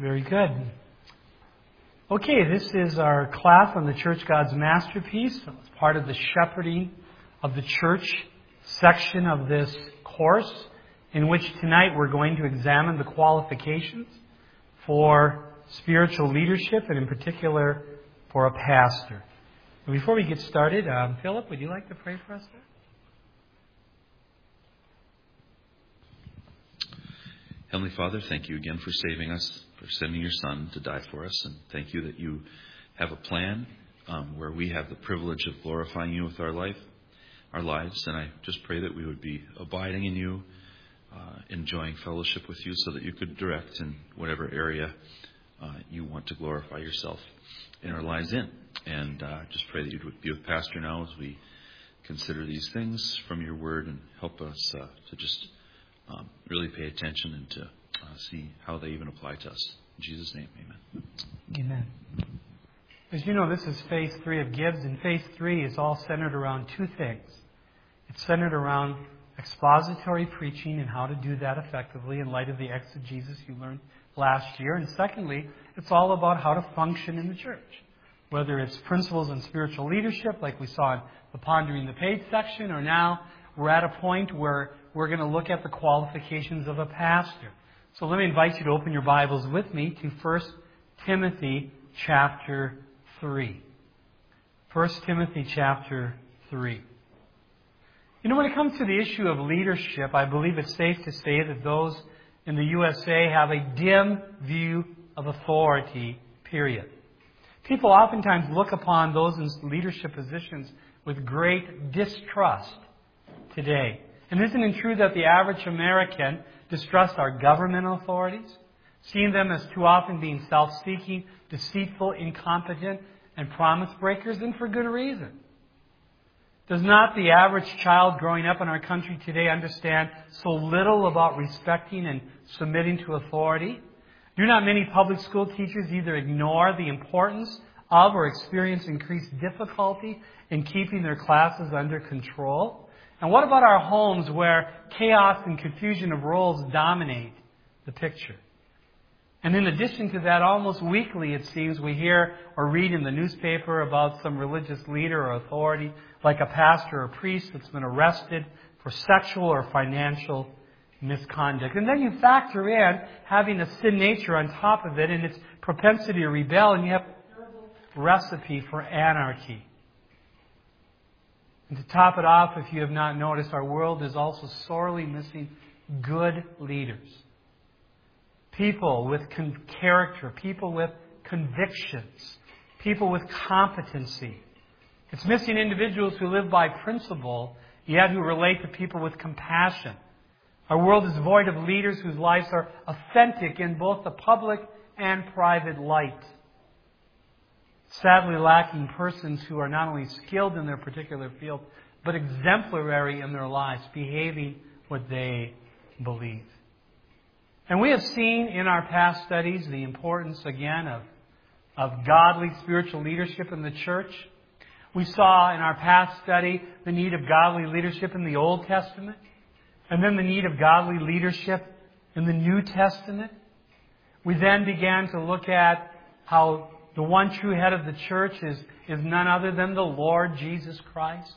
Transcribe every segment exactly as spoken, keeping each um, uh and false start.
Very good. Okay, this is our class on the Church God's Masterpiece. It's part of the Shepherding of the Church section of this course, in which tonight we're going to examine the qualifications for spiritual leadership, and in particular for a pastor. And before we get started, um, Philip, would you like to pray for us there? Heavenly Father, thank you again for saving us, for sending your Son to die for us. And thank you that you have a plan um, where we have the privilege of glorifying you with our life, our lives. And I just pray that we would be abiding in you, uh, enjoying fellowship with you, so that you could direct in whatever area uh, you want to glorify yourself in our lives in. And uh, just pray that you would be with Pastor now as we consider these things from your word, and help us uh, to just Um, really pay attention and to uh, see how they even apply to us. In Jesus' name, amen. Amen. As you know, this is phase three of Gibbs, and phase three is all centered around two things. It's centered around expository preaching and how to do that effectively in light of the exegesis you learned last year. And secondly, it's all about how to function in the church, whether it's principles in spiritual leadership, like we saw in the Pondering the Page section, or now we're at a point where we're going to look at the qualifications of a pastor. So let me invite you to open your Bibles with me to First Timothy chapter three. First Timothy chapter three. You know, when it comes to the issue of leadership, I believe it's safe to say that those in the U S A have a dim view of authority, period. People oftentimes look upon those in leadership positions with great distrust today. And isn't it true that the average American distrusts our governmental authorities, seeing them as too often being self-seeking, deceitful, incompetent, and promise breakers, and for good reason? Does not the average child growing up in our country today understand so little about respecting and submitting to authority? Do not many public school teachers either ignore the importance of or experience increased difficulty in keeping their classes under control? And what about our homes where chaos and confusion of roles dominate the picture? And in addition to that, almost weekly, it seems, we hear or read in the newspaper about some religious leader or authority, like a pastor or priest, that's been arrested for sexual or financial misconduct. And then you factor in having a sin nature on top of it and its propensity to rebel, and you have a terrible recipe for anarchy. And to top it off, if you have not noticed, our world is also sorely missing good leaders. People with con- character, people with convictions, people with competency. It's missing individuals who live by principle, yet who relate to people with compassion. Our world is void of leaders whose lives are authentic in both the public and private light. Sadly lacking persons who are not only skilled in their particular field, but exemplary in their lives, behaving what they believe. And we have seen in our past studies the importance, again, of, of godly spiritual leadership in the church. We saw in our past study the need of godly leadership in the Old Testament, and then the need of godly leadership in the New Testament. We then began to look at how the one true head of the church is, is none other than the Lord Jesus Christ.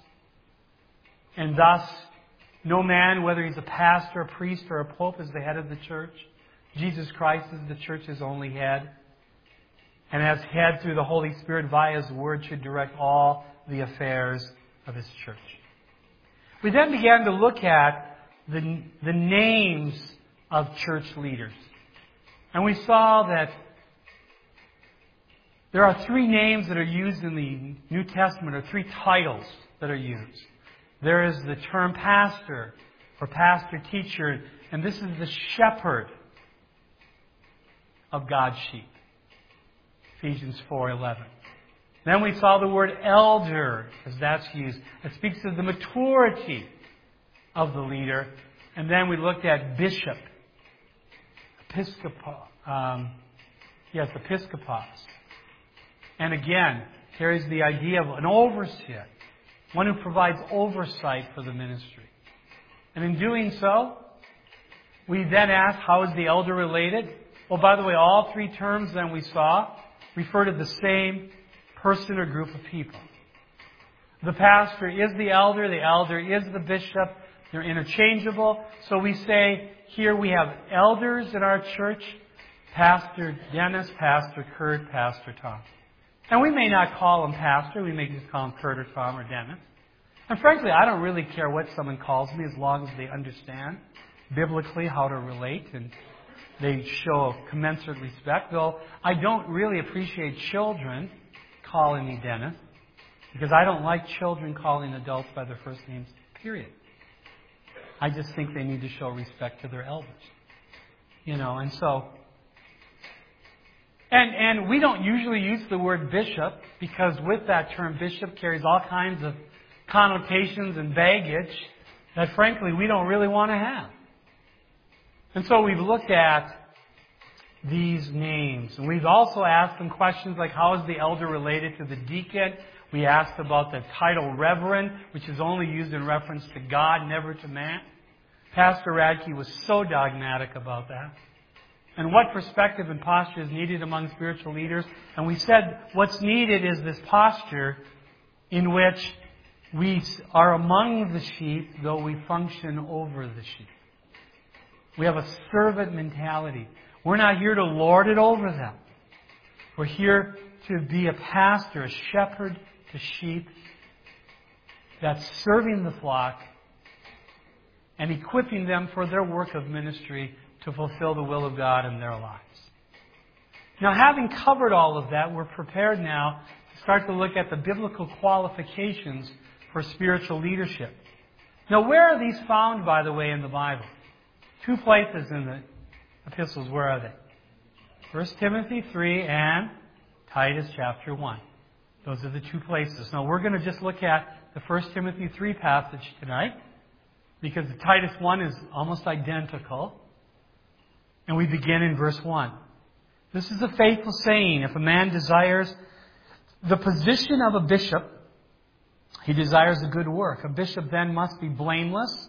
And thus, no man, whether he's a pastor, a priest, or a pope, is the head of the church. Jesus Christ is the church's only head. And as head through the Holy Spirit via His Word should direct all the affairs of His church. We then began to look at the, the names of church leaders. And we saw that there are three names that are used in the New Testament, or three titles that are used. There is the term pastor, or pastor-teacher, and this is the shepherd of God's sheep. Ephesians four eleven. Then we saw the word elder, as that's used. It speaks of the maturity of the leader. And then we looked at bishop, episcopos, um, yes, episcopos. And again, carries the idea of an overseer, one who provides oversight for the ministry. And in doing so, we then ask, how is the elder related? Well, by the way, all three terms then we saw refer to the same person or group of people. The pastor is the elder, the elder is the bishop. They're interchangeable. So we say here we have elders in our church, Pastor Dennis, Pastor Kurt, Pastor Tom. And we may not call them pastor, we may just call them Kurt or Tom or Dennis. And frankly, I don't really care what someone calls me as long as they understand biblically how to relate and they show commensurate respect. Though I don't really appreciate children calling me Dennis because I don't like children calling adults by their first names, period. I just think they need to show respect to their elders. You know, and so... And and we don't usually use the word bishop because with that term, bishop carries all kinds of connotations and baggage that frankly we don't really want to have. And so we've looked at these names. And we've also asked some questions like how is the elder related to the deacon? We asked about the title reverend, which is only used in reference to God, never to man. Pastor Radke was so dogmatic about that. And what perspective and posture is needed among spiritual leaders. And we said what's needed is this posture in which we are among the sheep, though we function over the sheep. We have a servant mentality. We're not here to lord it over them. We're here to be a pastor, a shepherd to sheep that's serving the flock and equipping them for their work of ministry to fulfill the will of God in their lives. Now, having covered all of that, we're prepared now to start to look at the biblical qualifications for spiritual leadership. Now, where are these found, by the way, in the Bible? Two places in the epistles. Where are they? First Timothy three and Titus chapter one. Those are the two places. Now, we're going to just look at the First Timothy three passage tonight because the Titus one is almost identical. And we begin in verse one. This is a faithful saying. If a man desires the position of a bishop, he desires a good work. A bishop then must be blameless,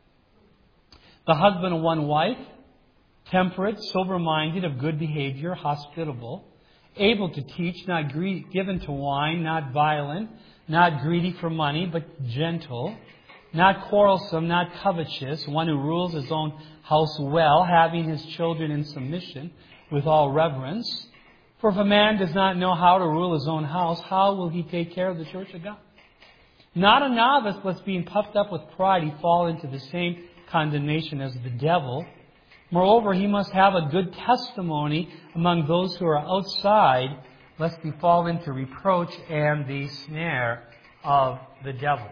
the husband of one wife, temperate, sober-minded, of good behavior, hospitable, able to teach, not greedy, given to wine, not violent, not greedy for money, but gentle, not quarrelsome, not covetous, one who rules his own house well, having his children in submission with all reverence. For if a man does not know how to rule his own house, how will he take care of the church of God? Not a novice, lest being puffed up with pride, he fall into the same condemnation as the devil. Moreover, he must have a good testimony among those who are outside, lest he fall into reproach and the snare of the devil.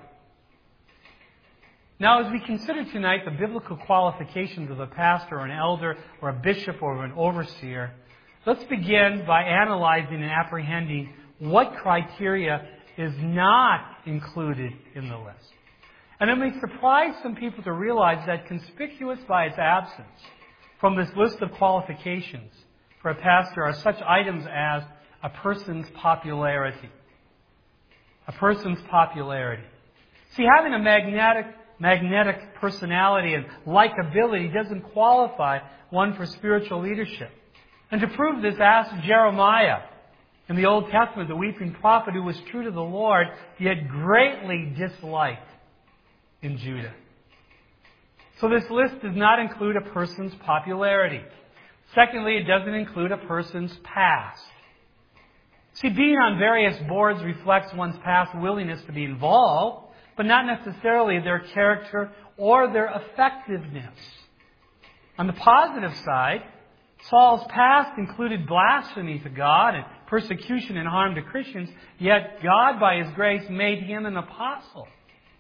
Now, as we consider tonight the biblical qualifications of a pastor or an elder or a bishop or an overseer, let's begin by analyzing and apprehending what criteria is not included in the list. And it may surprise some people to realize that conspicuous by its absence from this list of qualifications for a pastor are such items as a person's popularity. A person's popularity. See, having a magnetic magnetic personality and likability doesn't qualify one for spiritual leadership. And to prove this, ask Jeremiah in the Old Testament, the weeping prophet who was true to the Lord, yet greatly disliked in Judah. So this list does not include a person's popularity. Secondly, it doesn't include a person's past. See, being on various boards reflects one's past willingness to be involved, but not necessarily their character or their effectiveness. On the positive side, Saul's past included blasphemy to God and persecution and harm to Christians, yet God, by His grace, made him an apostle.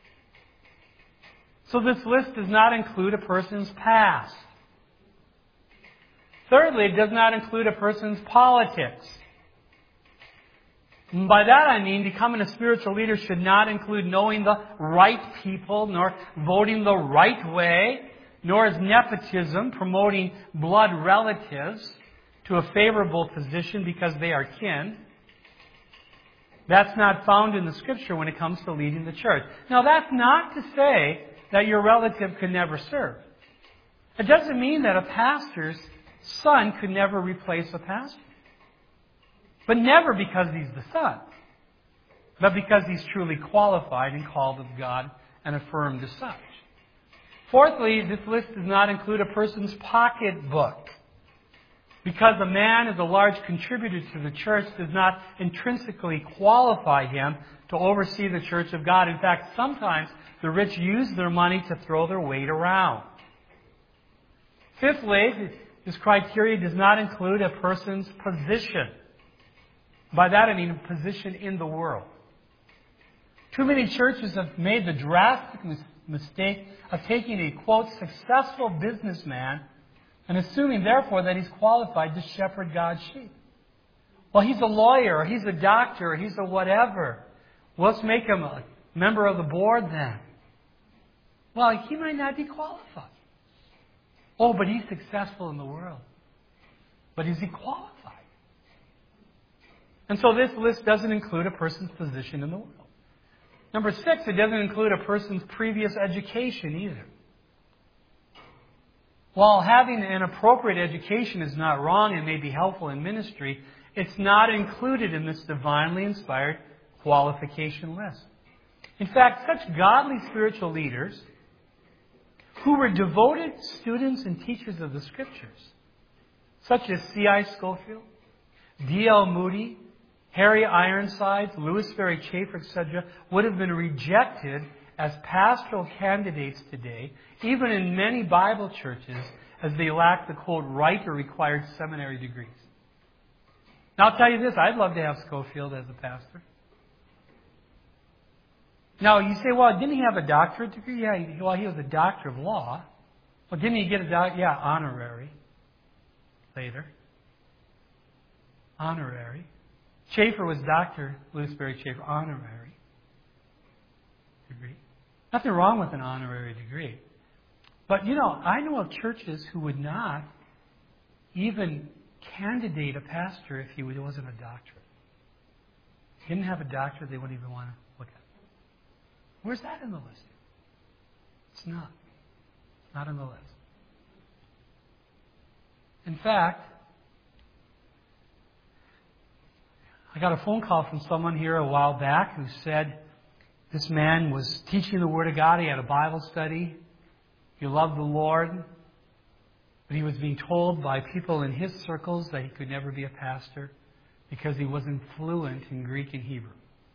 So this list does not include a person's past. Thirdly, it does not include a person's politics. And by that I mean becoming a spiritual leader should not include knowing the right people, nor voting the right way, nor is nepotism promoting blood relatives to a favorable position because they are kin. That's not found in the Scripture when it comes to leading the church. Now, that's not to say that your relative can never serve. It doesn't mean that a pastor's son could never replace a pastor. But never because he's the son, but because he's truly qualified and called of God and affirmed as such. Fourthly, this list does not include a person's pocketbook. Because a man is a large contributor to the church does not intrinsically qualify him to oversee the church of God. In fact, sometimes the rich use their money to throw their weight around. Fifthly, this criteria does not include a person's position. By that I mean position in the world. Too many churches have made the drastic mis- mistake of taking a, quote, successful businessman and assuming, therefore, that he's qualified to shepherd God's sheep. Well, he's a lawyer, or he's a doctor, or he's a whatever. Well, let's make him a member of the board then. Well, he might not be qualified. Oh, but he's successful in the world. But is he qualified? And so this list doesn't include a person's position in the world. Number six, it doesn't include a person's previous education either. While having an appropriate education is not wrong and may be helpful in ministry, it's not included in this divinely inspired qualification list. In fact, such godly spiritual leaders who were devoted students and teachers of the Scriptures, such as C I Scofield, D L Moody, Harry Ironsides, Louis Ferry Chafer, et cetera, would have been rejected as pastoral candidates today, even in many Bible churches, as they lack the, quote, right or required seminary degrees. Now, I'll tell you this, I'd love to have Scofield as a pastor. Now, you say, well, didn't he have a doctorate degree? Yeah, he, well, he was a doctor of law. Well, didn't he get a doc? Yeah, honorary. Later. Honorary. Chafer was Doctor Louis Ferry Chafer, honorary degree. Nothing wrong with an honorary degree. But, you know, I know of churches who would not even candidate a pastor if he wasn't a doctorate. If he didn't have a doctorate, they wouldn't even want to look at it. Where's that in the list? It's not. It's not in the list. In fact, I got a phone call from someone here a while back who said this man was teaching the Word of God. He had a Bible study. He loved the Lord. But he was being told by people in his circles that he could never be a pastor because he wasn't fluent in Greek and Hebrew.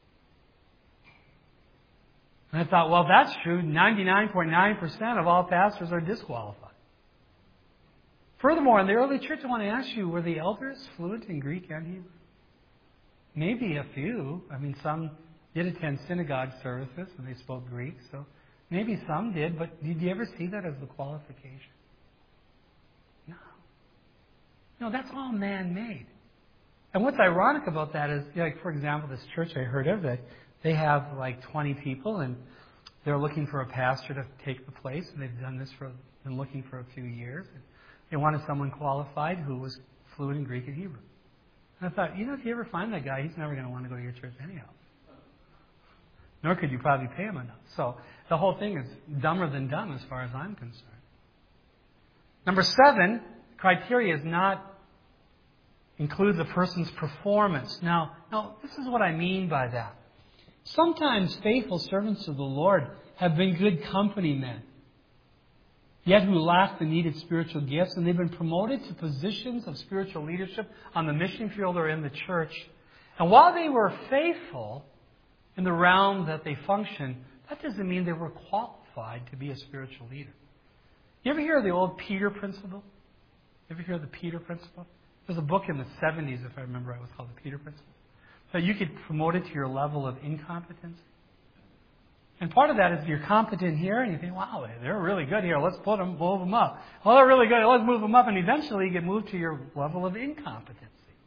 And I thought, well, that's true. ninety-nine point nine percent of all pastors are disqualified. Furthermore, in the early church, I want to ask you, were the elders fluent in Greek and Hebrew? Maybe a few. I mean, some did attend synagogue services and they spoke Greek, so maybe some did, but did you ever see that as the qualification? No. No, that's all man-made. And what's ironic about that is, like, for example, this church I heard of, that they have like twenty people and they're looking for a pastor to take the place, and they've done this for, been looking for a few years. They wanted someone qualified who was fluent in Greek and Hebrew. And I thought, you know, if you ever find that guy, he's never going to want to go to your church anyhow. Nor could you probably pay him enough. So the whole thing is dumber than dumb as far as I'm concerned. Number seven, criteria is not include the person's performance. Now, now, this is what I mean by that. Sometimes faithful servants of the Lord have been good company men, yet who lack the needed spiritual gifts, and they've been promoted to positions of spiritual leadership on the mission field or in the church. And while they were faithful in the realm that they function, that doesn't mean they were qualified to be a spiritual leader. You ever hear of the old Peter Principle? You ever hear of the Peter Principle? There's a book in the seventies, if I remember right, it was called the Peter Principle. So you could promote it to your level of incompetence. And part of that is you're competent here, and you think, wow, they're really good here. Let's put them, move them up. Well, they're really good. Let's move them up. And eventually you get moved to your level of incompetency.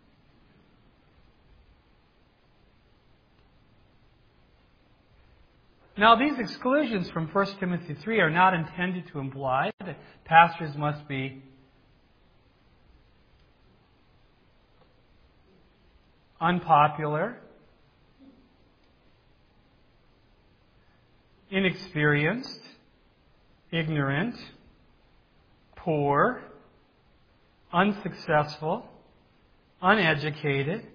Now, these exclusions from First Timothy three are not intended to imply that pastors must be unpopular, inexperienced, ignorant, poor, unsuccessful, uneducated,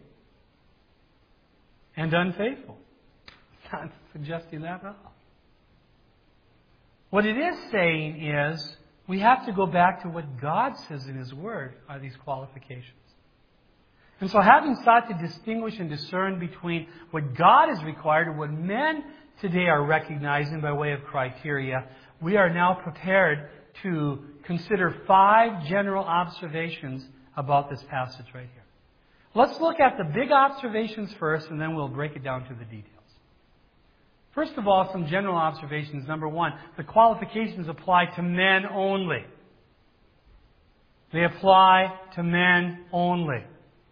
and unfaithful. It's not suggesting that at all. What it is saying is we have to go back to what God says in His Word are these qualifications. And so having sought to distinguish and discern between what God has required and what men today are recognizing by way of criteria, we are now prepared to consider five general observations about this passage right here. Let's look at the big observations first, and then we'll break it down to the details. First of all, some general observations. Number one, the qualifications apply to men only. They apply to men only.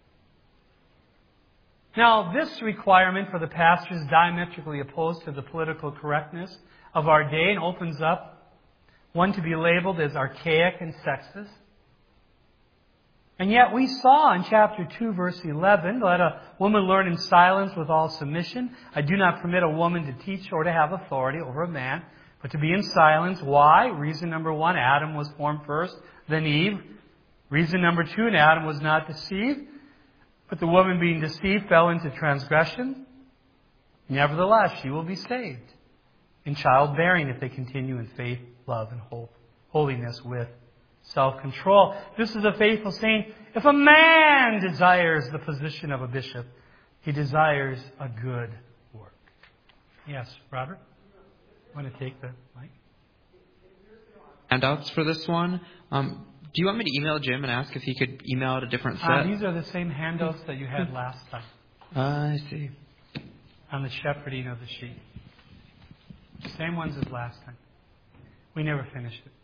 Now, this requirement for the pastor is diametrically opposed to the political correctness of our day and opens up one to be labeled as archaic and sexist. And yet we saw in chapter two, verse eleven, let a woman learn in silence with all submission. I do not permit a woman to teach or to have authority over a man, but to be in silence. Why? Reason number one, Adam was formed first, then Eve. Reason number two, and Adam was not deceived, but the woman being deceived fell into transgression. Nevertheless, she will be saved in childbearing if they continue in faith, love, and hope, holiness with self-control. This is a faithful saying. If a man desires the position of a bishop, he desires a good work. Yes, Robert? Want to take the mic? Handouts for this one. Um, do you want me to email Jim and ask if he could email out a different set? Uh, these are the same handouts that you had last time. Uh, I see. On the shepherding of the sheep. Same ones as last time. We never finished it.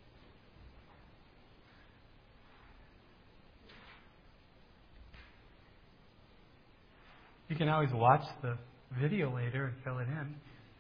You can always watch the video later and fill it in.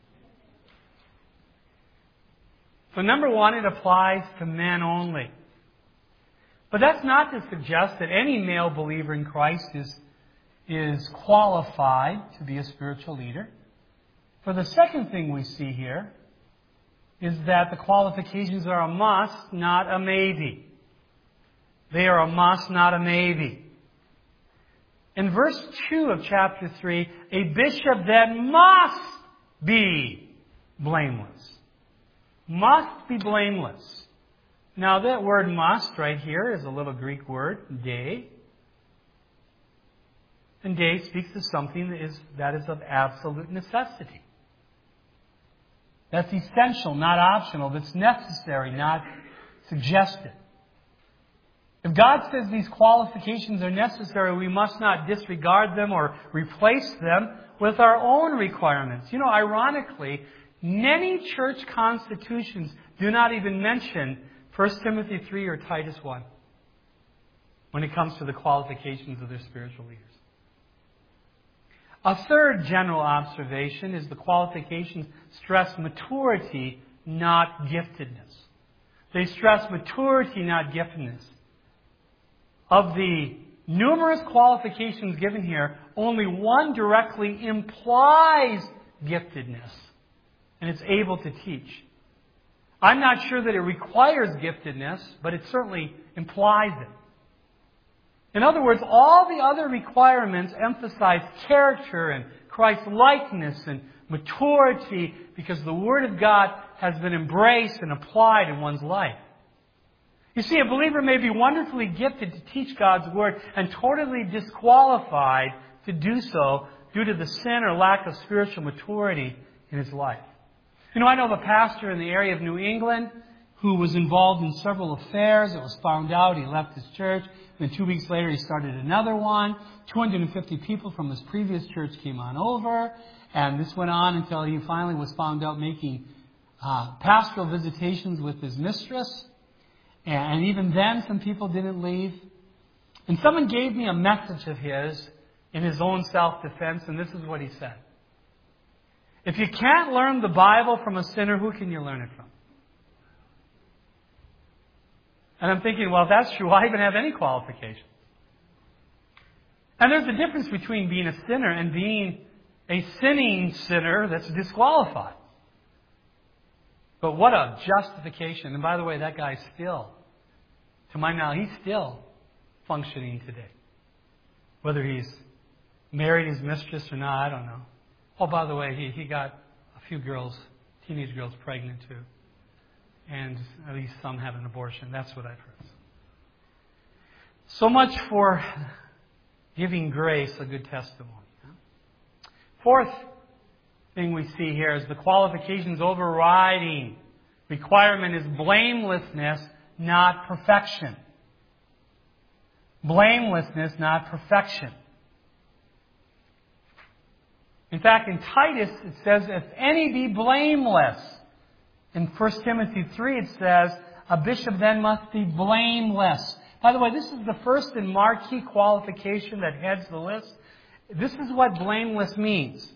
So number one, it applies to men only. But that's not to suggest that any male believer in Christ is, is qualified to be a spiritual leader. For the second thing we see here is that the qualifications are a must, not a maybe. They are a must, not a maybe. In verse two of chapter three, a bishop then must be blameless. Must be blameless. Now that word must right here is a little Greek word, de. And de speaks of something that is, that is of absolute necessity. That's essential, not optional. That's necessary, not suggested. If God says these qualifications are necessary, we must not disregard them or replace them with our own requirements. You know, ironically, many church constitutions do not even mention First Timothy three or Titus one when it comes to the qualifications of their spiritual leaders. A third general observation is the qualifications stress maturity, not giftedness. They stress maturity, not giftedness. Of the numerous qualifications given here, only one directly implies giftedness, and it's able to teach. I'm not sure that it requires giftedness, but it certainly implies it. In other words, all the other requirements emphasize character and Christ-likeness and maturity because the Word of God has been embraced and applied in one's life. You see, a believer may be wonderfully gifted to teach God's Word and totally disqualified to do so due to the sin or lack of spiritual maturity in his life. You know, I know of a pastor in the area of New England who was involved in several affairs. It was found out. He left his church. Then two weeks later, he started another one. two hundred fifty people from his previous church came on over. And this went on until he finally was found out making uh, pastoral visitations with his mistress. And even then, some people didn't leave. And someone gave me a message of his in his own self-defense, and this is what he said. If you can't learn the Bible from a sinner, who can you learn it from? And I'm thinking, well, if that's true, why even have any qualifications? And there's a difference between being a sinner and being a sinning sinner that's disqualified. But what a justification. And by the way, that guy's still, to my knowledge, he's still functioning today. Whether he's married his mistress or not, I don't know. Oh, by the way, he, he got a few girls, teenage girls, pregnant too. And at least some had an abortion. That's what I've heard. So much for giving grace a good testimony. Fourth thing we see here is the qualifications overriding requirement is blamelessness, not perfection. Blamelessness, not perfection. In fact, in Titus it says, if any be blameless. In First Timothy three it says, a bishop then must be blameless. By the way, this is the first and marquee qualification that heads the list. This is what blameless means.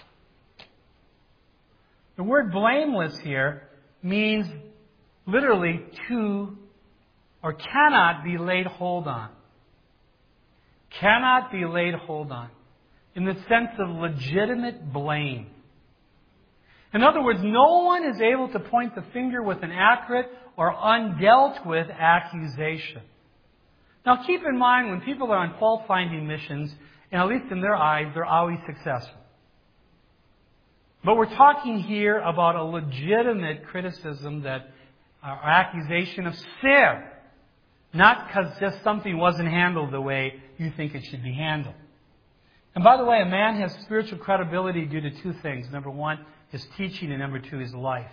The word blameless here means literally to or cannot be laid hold on. Cannot be laid hold on. In the sense of legitimate blame. In other words, no one is able to point the finger with an accurate or undealt with accusation. Now keep in mind, when people are on fault-finding missions, and at least in their eyes, they're always successful. But we're talking here about a legitimate criticism that, or accusation of sin. Not because just something wasn't handled the way you think it should be handled. And by the way, a man has spiritual credibility due to two things. Number one, his teaching, and number two, his life.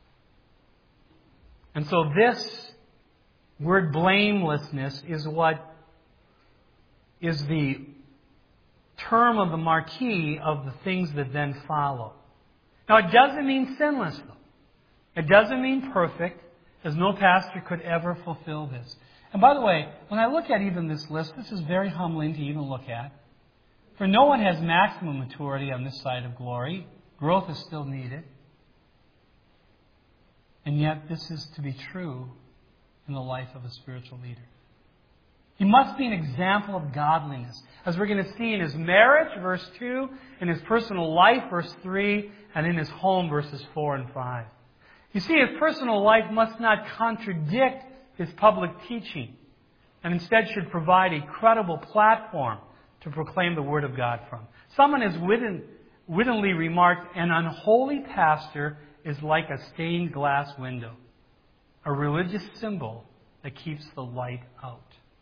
And so this word blamelessness is what is the term of the marquee of the things that then follow. Now, it doesn't mean sinless, though. It doesn't mean perfect, as no pastor could ever fulfill this. And by the way, when I look at even this list, this is very humbling to even look at. For no one has maximum maturity on this side of glory. Growth is still needed. And yet this is to be true in the life of a spiritual leader. He must be an example of godliness. As we're going to see in his marriage, verse two, in his personal life, verse three, and in his home, verses four and five. You see, his personal life must not contradict his public teaching, and instead should provide a credible platform to proclaim the Word of God from. Someone has witten, wittingly remarked, an unholy pastor is like a stained glass window, a religious symbol that keeps the light out.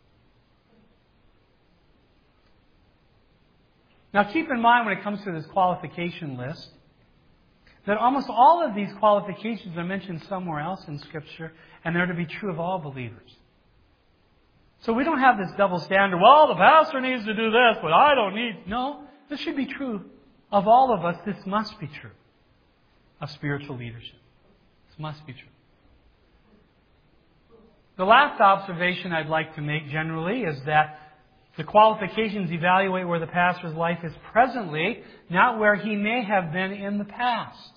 Now keep in mind when it comes to this qualification list, that almost all of these qualifications are mentioned somewhere else in Scripture, and they're to be true of all believers. So we don't have this double standard, well, the pastor needs to do this, but I don't need... No, this should be true of all of us. This must be true of spiritual leadership. This must be true. The last observation I'd like to make generally is that the qualifications evaluate where the pastor's life is presently, not where he may have been in the past.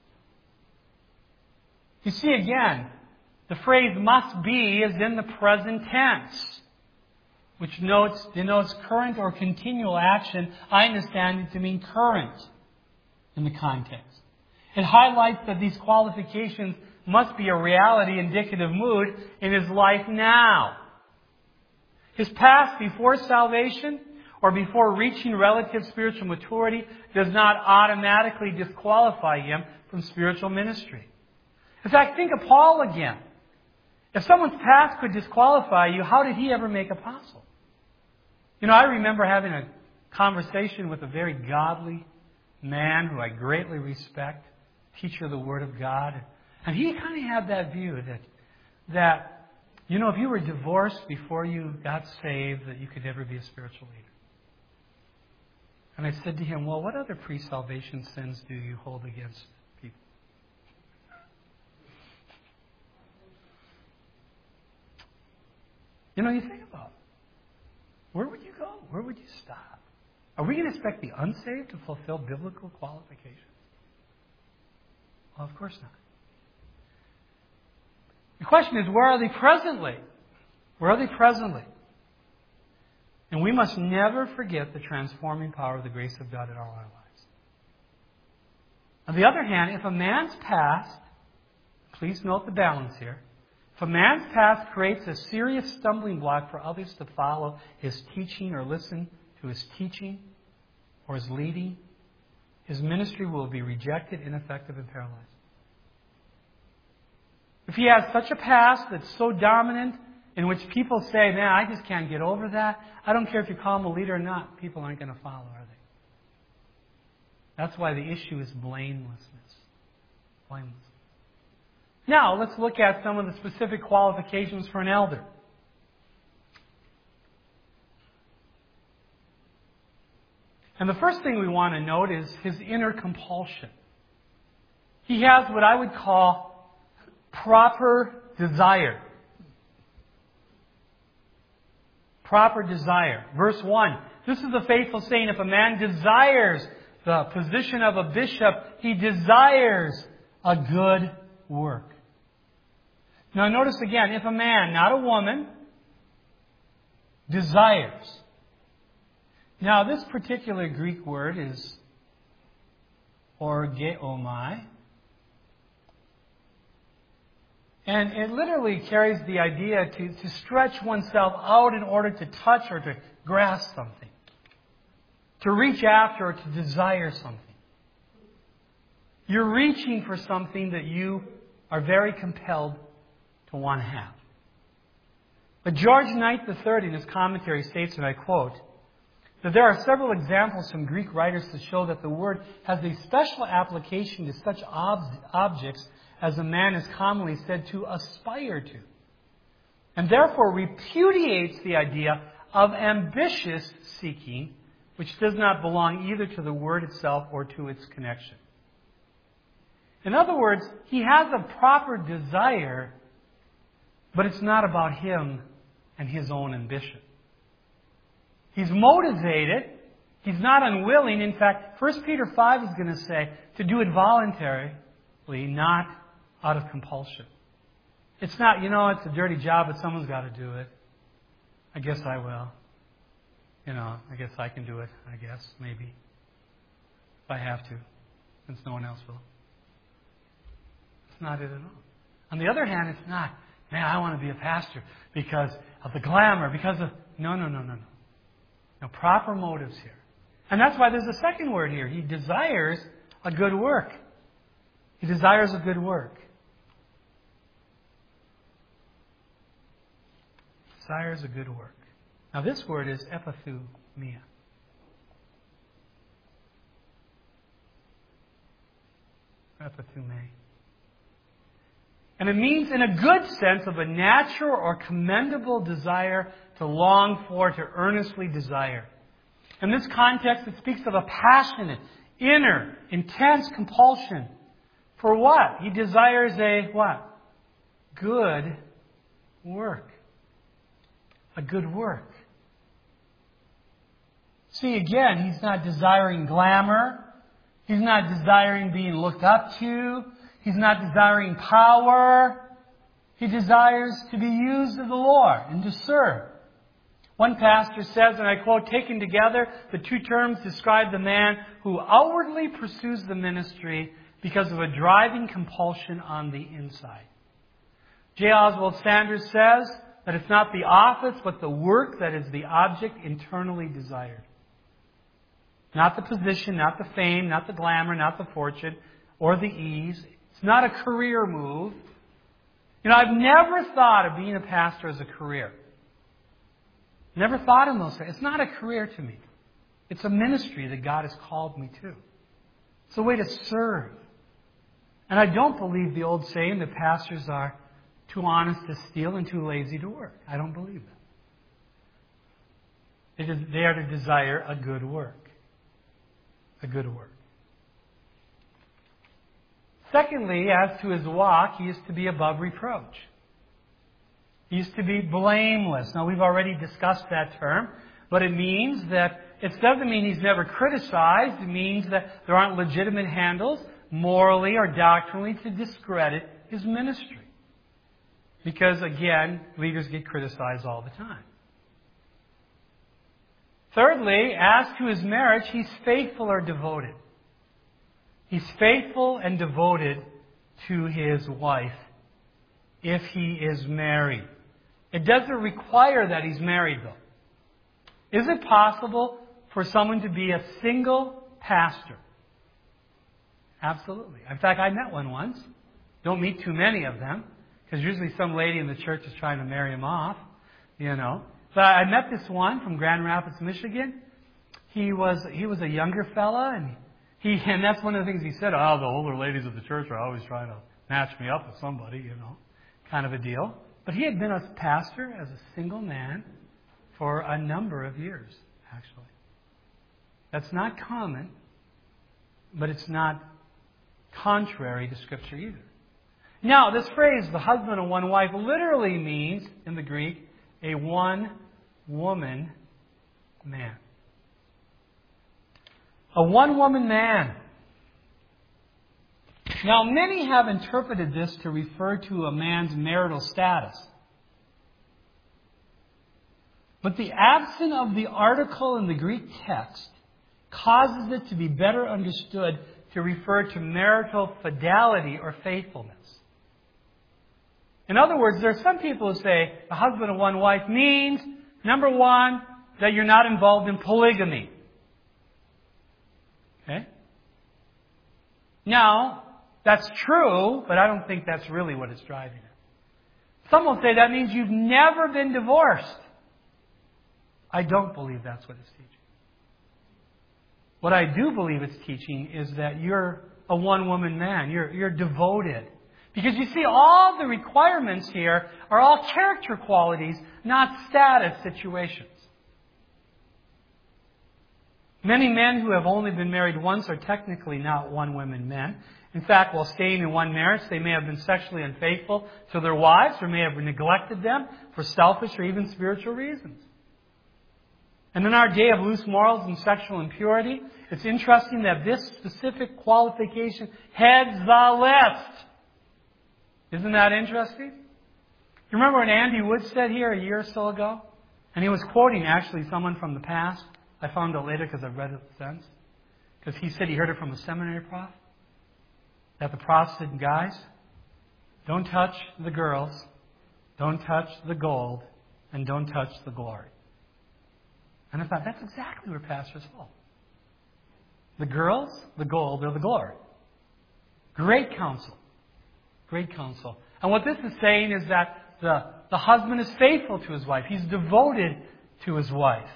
You see, again, the phrase must be is in the present tense, which notes, denotes current or continual action. I understand it to mean current in the context. It highlights that these qualifications must be a reality, indicative mood in his life now. His past before salvation or before reaching relative spiritual maturity does not automatically disqualify him from spiritual ministry. In fact, think of Paul again. If someone's past could disqualify you, how did he ever make apostle? You know, I remember having a conversation with a very godly man who I greatly respect, teacher of the Word of God. And he kind of had that view that, that, you know, if you were divorced before you got saved, that you could never be a spiritual leader. And I said to him, well, what other pre-salvation sins do you hold against people? You know, you think about it. Where would you go? Where would you stop? Are we going to expect the unsaved to fulfill biblical qualifications? Well, of course not. The question is, where are they presently? Where are they presently? And we must never forget the transforming power of the grace of God in all our lives. On the other hand, if a man's past, please note the balance here, If a man's past creates a serious stumbling block for others to follow his teaching or listen to his teaching or his leading, his ministry will be rejected, ineffective, and paralyzed. If he has such a past that's so dominant, in which people say, man, I just can't get over that. I don't care if you call him a leader or not. People aren't going to follow, are they? That's why the issue is blamelessness. Blamelessness. Now, let's look at some of the specific qualifications for an elder. And the first thing we want to note is his inner compulsion. He has what I would call proper desire. Proper desire. Verse one. This is the faithful saying, if a man desires the position of a bishop, he desires a good work. Now notice again, if a man, not a woman, desires. Now this particular Greek word is orgeomai. And it literally carries the idea to, to stretch oneself out in order to touch or to grasp something. To reach after or to desire something. You're reaching for something that you are very compelled to want to have. But George Knight the third in his commentary states, and I quote, that there are several examples from Greek writers to show that the word has a special application to such ob- objects as a man is commonly said to aspire to, and therefore repudiates the idea of ambitious seeking, which does not belong either to the word itself or to its connection. In other words, he has a proper desire, but it's not about him and his own ambition. He's motivated. He's not unwilling. In fact, First Peter five is going to say to do it voluntarily, not out of compulsion. It's not, you know, it's a dirty job, but someone's got to do it. I guess I will. You know, I guess I can do it. I guess, maybe. If I have to, since no one else will. It's not it at all. On the other hand, it's not, man, I want to be a pastor because of the glamour, because of... No, no, no, no, no. No, proper motives here. And that's why there's a second word here. He desires a good work. He desires a good work. Desires a good work. Now this word is epithumia. Epithume. And it means in a good sense of a natural or commendable desire to long for, to earnestly desire. In this context, it speaks of a passionate, inner, intense compulsion. For what? He desires a what? Good work. A good work. See, again, he's not desiring glamour. He's not desiring being looked up to. He's not desiring power. He desires to be used of the Lord and to serve. One pastor says, and I quote, taken together, the two terms describe the man who outwardly pursues the ministry because of a driving compulsion on the inside. J. Oswald Sanders says that it's not the office, but the work that is the object internally desired. Not the position, not the fame, not the glamour, not the fortune, or the ease. It's not a career move. You know, I've never thought of being a pastor as a career. Never thought in those things. It's not a career to me. It's a ministry that God has called me to. It's a way to serve. And I don't believe the old saying that pastors are too honest to steal and too lazy to work. I don't believe that. It is, they are to desire a good work. A good work. Secondly, as to his walk, he is to be above reproach. He is to be blameless. Now, we've already discussed that term, but it means that it doesn't mean he's never criticized. It means that there aren't legitimate handles, morally or doctrinally, to discredit his ministry. Because, again, leaders get criticized all the time. Thirdly, as to his marriage, he's faithful or devoted. He's faithful and devoted to his wife, if he is married. It doesn't require that he's married, though. Is it possible for someone to be a single pastor? Absolutely. In fact, I met one once. Don't meet too many of them, because usually some lady in the church is trying to marry him off, you know. But I met this one from Grand Rapids, Michigan. He was he was a younger fella, and he and that's one of the things he said. Oh, the older ladies of the church are always trying to match me up with somebody, you know, kind of a deal. But he had been a pastor as a single man for a number of years, actually. That's not common, but it's not contrary to Scripture either. Now, this phrase, the husband of one wife, literally means, in the Greek, a one-woman man. A one-woman man. Now, many have interpreted this to refer to a man's marital status. But the absence of the article in the Greek text causes it to be better understood to refer to marital fidelity or faithfulness. In other words, there are some people who say a husband of one wife means, number one, that you're not involved in polygamy. Okay? Now, that's true, but I don't think that's really what it's driving at. Some will say that means you've never been divorced. I don't believe that's what it's teaching. What I do believe it's teaching is that you're a one-woman man. You're, you're devoted. Because you see, all the requirements here are all character qualities, not status situations. Many men who have only been married once are technically not one-woman men. In fact, while staying in one marriage, they may have been sexually unfaithful to their wives or may have neglected them for selfish or even spiritual reasons. And in our day of loose morals and sexual impurity, it's interesting that this specific qualification heads the list. Isn't that interesting? You remember what Andy Wood said here a year or so ago? And he was quoting actually someone from the past. I found out later because I've read it since. Because he said he heard it from a seminary prof. That the prof said, guys, don't touch the girls, don't touch the gold, and don't touch the glory. And I thought, that's exactly where pastors fall. The girls, the gold, or the glory. Great counsel. Great counsel. And what this is saying is that the, the husband is faithful to his wife. He's devoted to his wife.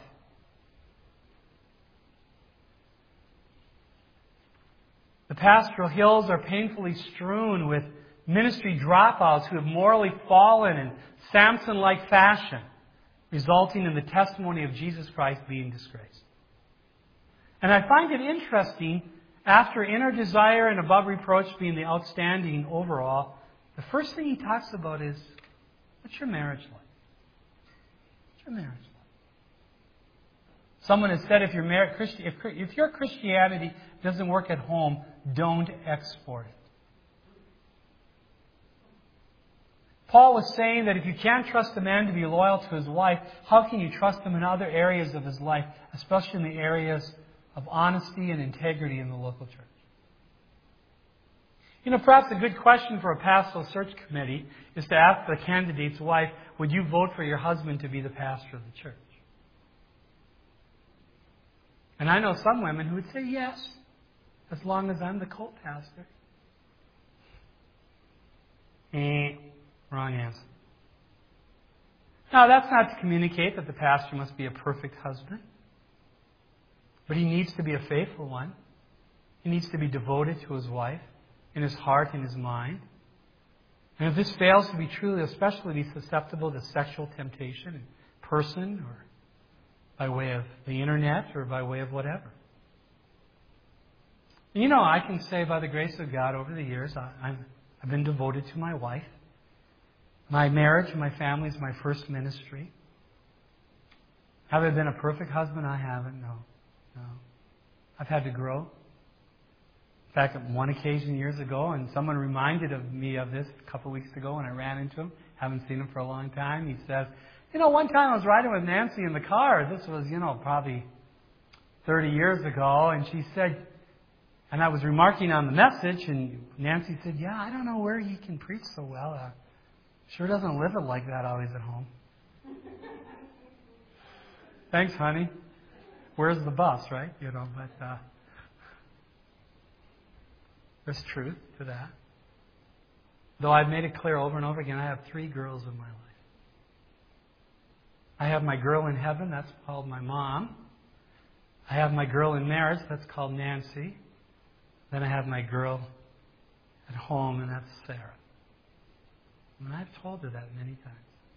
The pastoral hills are painfully strewn with ministry dropouts who have morally fallen in Samson-like fashion, resulting in the testimony of Jesus Christ being disgraced. And I find it interesting, after inner desire and above reproach being the outstanding overall, the first thing he talks about is, what's your marriage like? What's your marriage like? Someone has said if your, mar- Christi- if, if your Christianity doesn't work at home, don't export it. Paul was saying that if you can't trust a man to be loyal to his wife, how can you trust him in other areas of his life, especially in the areas of honesty and integrity in the local church? You know, perhaps a good question for a pastoral search committee is to ask the candidate's wife, would you vote for your husband to be the pastor of the church? And I know some women who would say yes, as long as I'm the co-pastor. Eh, wrong answer. Now, that's not to communicate that the pastor must be a perfect husband. But he needs to be a faithful one. He needs to be devoted to his wife, in his heart, in his mind. And if this fails to be true, he'll especially be susceptible to sexual temptation in person or by way of the internet or by way of whatever. You know, I can say by the grace of God over the years, I, I'm, I've been devoted to my wife. My marriage and my family is my first ministry. Have I been a perfect husband? I haven't, no. No. I've had to grow. In fact, on one occasion years ago, and someone reminded of me of this a couple of weeks ago when I ran into him. Haven't seen him for a long time. He says, you know, one time I was riding with Nancy in the car. This was, you know, probably thirty years ago. And she said, and I was remarking on the message, and Nancy said, yeah, I don't know where he can preach so well. Uh, Sure doesn't live it like that always at home. Thanks, honey. Where's the bus, right? You know, but uh, there's truth to that. Though I've made it clear over and over again, I have three girls in my life. I have my girl in heaven, that's called my mom. I have my girl in marriage, that's called Nancy. Then I have my girl at home, and that's Sarah. And I've told her that many times.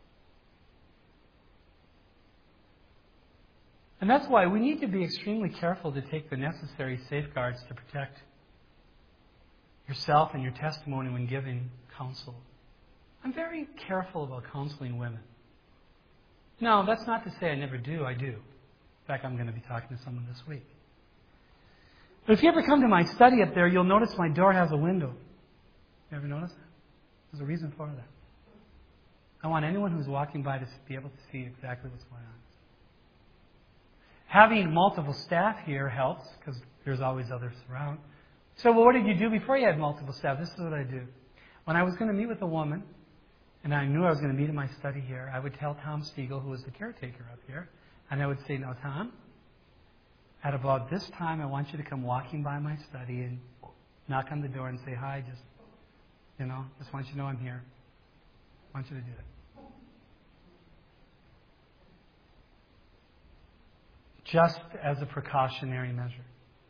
And that's why we need to be extremely careful to take the necessary safeguards to protect yourself and your testimony when giving counsel. I'm very careful about counseling women. No, that's not to say I never do. I do. In fact, I'm going to be talking to someone this week. But if you ever come to my study up there, you'll notice my door has a window. You ever notice that? There's a reason for that. I want anyone who's walking by to be able to see exactly what's going on. Having multiple staff here helps, because there's always others around. So, well, what did you do before you had multiple staff? This is what I do. When I was going to meet with a woman, and I knew I was going to meet in my study here, I would tell Tom Stiegel, who was the caretaker up here, and I would say, "Now, Tom, at about this time, I want you to come walking by my study and knock on the door and say, hi, just, you know, just want you to know I'm here. I want you to do that." Just as a precautionary measure.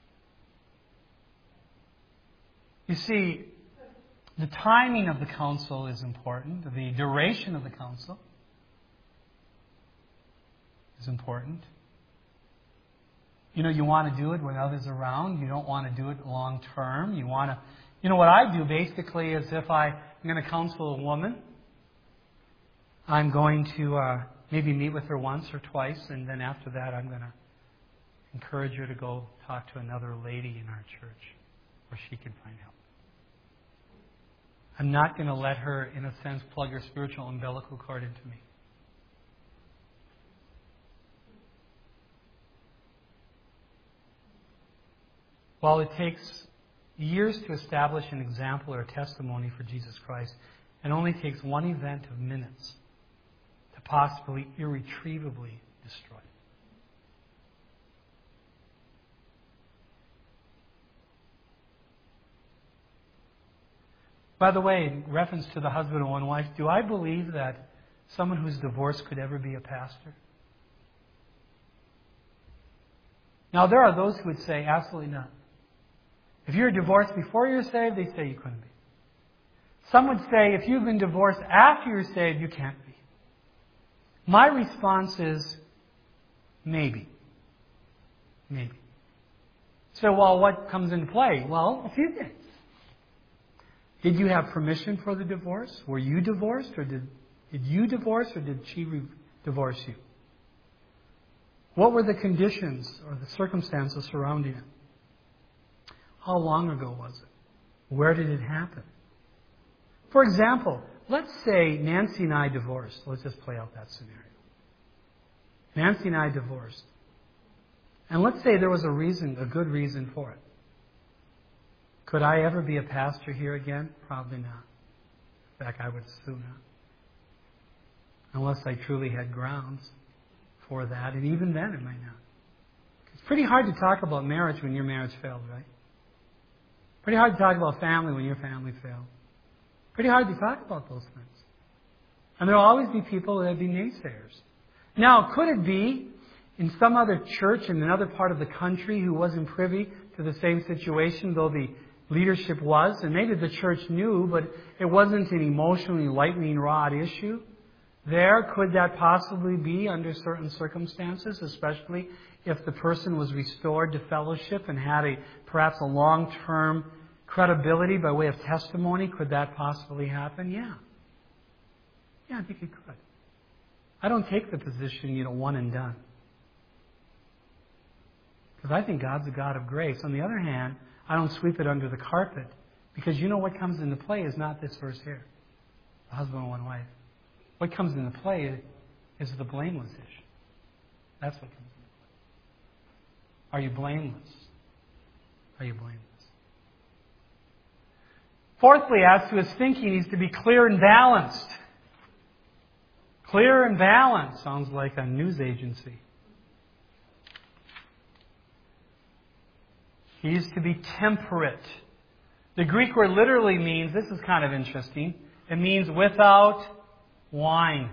You see, the timing of the counsel is important. The duration of the counsel is important. You know, you want to do it when others are around. You don't want to do it long term. You want to, you know, what I do basically is if I, I'm going to counsel a woman, I'm going to uh, maybe meet with her once or twice, and then after that I'm going to encourage her to go talk to another lady in our church where she can find help. I'm not going to let her, in a sense, plug her spiritual umbilical cord into me. While it takes years to establish an example or a testimony for Jesus Christ, it only takes one event of minutes to possibly irretrievably destroy it. By the way, in reference to the husband and one wife, do I believe that someone who's divorced could ever be a pastor? Now, there are those who would say, absolutely not. If you're divorced before you're saved, they say you couldn't be. Some would say, if you've been divorced after you're saved, you can't be. My response is, maybe. Maybe. So, well, what comes into play? Well, a few things. Did you have permission for the divorce? Were you divorced, or did, did you divorce, or did she re- divorce you? What were the conditions or the circumstances surrounding it? How long ago was it? Where did it happen? For example, let's say Nancy and I divorced. Let's just play out that scenario. Nancy and I divorced. And let's say there was a reason, a good reason for it. Could I ever be a pastor here again? Probably not. In fact, I would assume not. Unless I truly had grounds for that. And even then, it might not. It's pretty hard to talk about marriage when your marriage failed, right? Pretty hard to talk about family when your family failed. Pretty hard to talk about those things. And there will always be people that will be naysayers. Now, could it be in some other church in another part of the country who wasn't privy to the same situation, though the leadership was, and maybe the church knew, but it wasn't an emotionally lightning rod issue? There, could that possibly be under certain circumstances, especially if the person was restored to fellowship and had a perhaps a long-term credibility by way of testimony? Could that possibly happen? Yeah. Yeah, I think it could. I don't take the position, you know, one and done. Because I think God's a God of grace. On the other hand, I don't sweep it under the carpet. Because you know what comes into play is not this verse here. The husband and one wife. What comes into play is the blameless issue. That's what comes into play. Are you blameless? Are you blameless? Fourthly, as to his thinking, he's to be clear and balanced. Clear and balanced sounds like a news agency. He is to be temperate. The Greek word literally means, this is kind of interesting, it means without wine.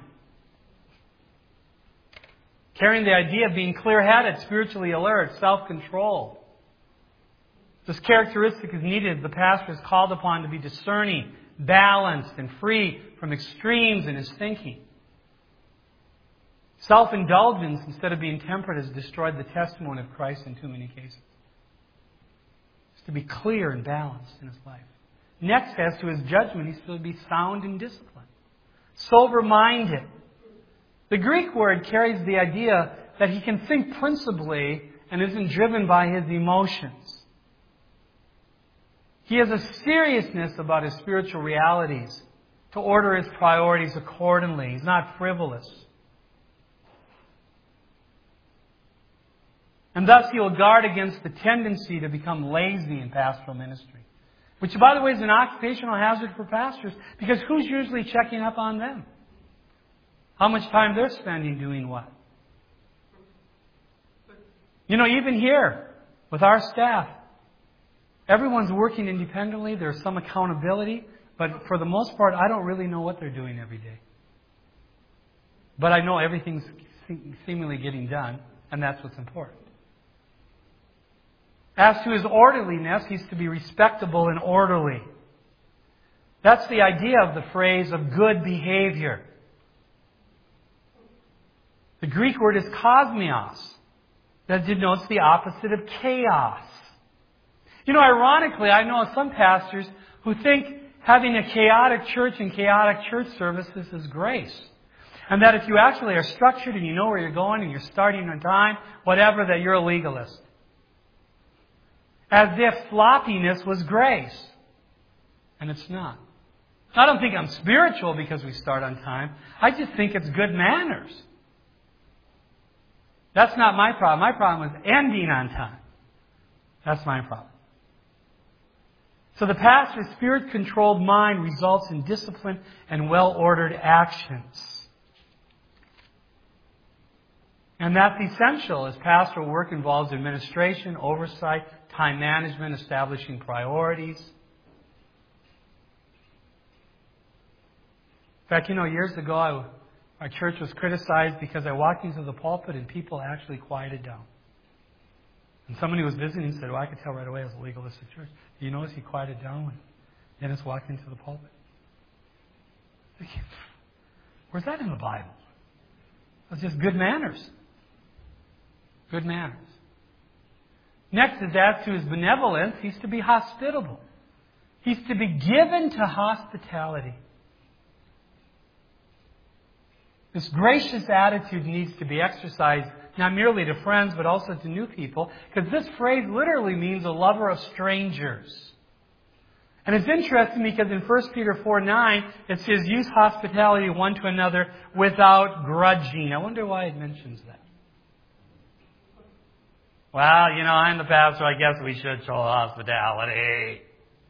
Carrying the idea of being clear-headed, spiritually alert, self-controlled. This characteristic is needed as the pastor is called upon to be discerning, balanced, and free from extremes in his thinking. Self-indulgence, instead of being temperate, has destroyed the testimony of Christ in too many cases. It's to be clear and balanced in his life. Next, as to his judgment, he's to be sound in discipline. Sober-minded. The Greek word carries the idea that he can think principally and isn't driven by his emotions. He has a seriousness about his spiritual realities to order his priorities accordingly. He's not frivolous. And thus he will guard against the tendency to become lazy in pastoral ministry. Which, by the way, is an occupational hazard for pastors, because who's usually checking up on them? How much time they're spending doing what? You know, even here, with our staff, everyone's working independently. There's some accountability. But for the most part, I don't really know what they're doing every day. But I know everything's seemingly getting done, and that's what's important. As to his orderliness, he's to be respectable and orderly. That's the idea of the phrase of good behavior. The Greek word is kosmios. That denotes the opposite of chaos. You know, ironically, I know some pastors who think having a chaotic church and chaotic church services is grace. And that if you actually are structured and you know where you're going and you're starting on time, whatever, that you're a legalist. As if floppiness was grace. And it's not. I don't think I'm spiritual because we start on time. I just think it's good manners. That's not my problem. My problem is ending on time. That's my problem. So the pastor's spirit-controlled mind results in discipline and well-ordered actions. And that's essential as pastoral work involves administration, oversight, time management, establishing priorities. In fact, you know, years ago, I, our church was criticized because I walked into the pulpit and people actually quieted down. And somebody who was visiting said, well, I could tell right away it was a legalistic church. Do you notice he quieted down when Dennis walked into the pulpit? Where's that in the Bible? It's just good manners. Good manners. Next is as to his benevolence, he's to be hospitable. He's to be given to hospitality. This gracious attitude needs to be exercised not merely to friends, but also to new people, because this phrase literally means a lover of strangers. And it's interesting because in First Peter four nine, it says, use hospitality one to another without grudging. I wonder why it mentions that. Well, you know, I'm the pastor, I guess we should show hospitality.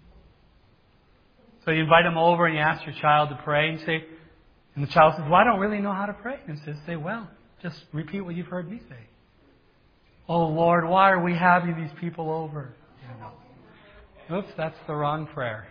So you invite them over and you ask your child to pray and say, and the child says, well, I don't really know how to pray. And says, say, well, just repeat what you've heard me say. Oh, Lord, why are we having these people over? You know. Oops, that's the wrong prayer.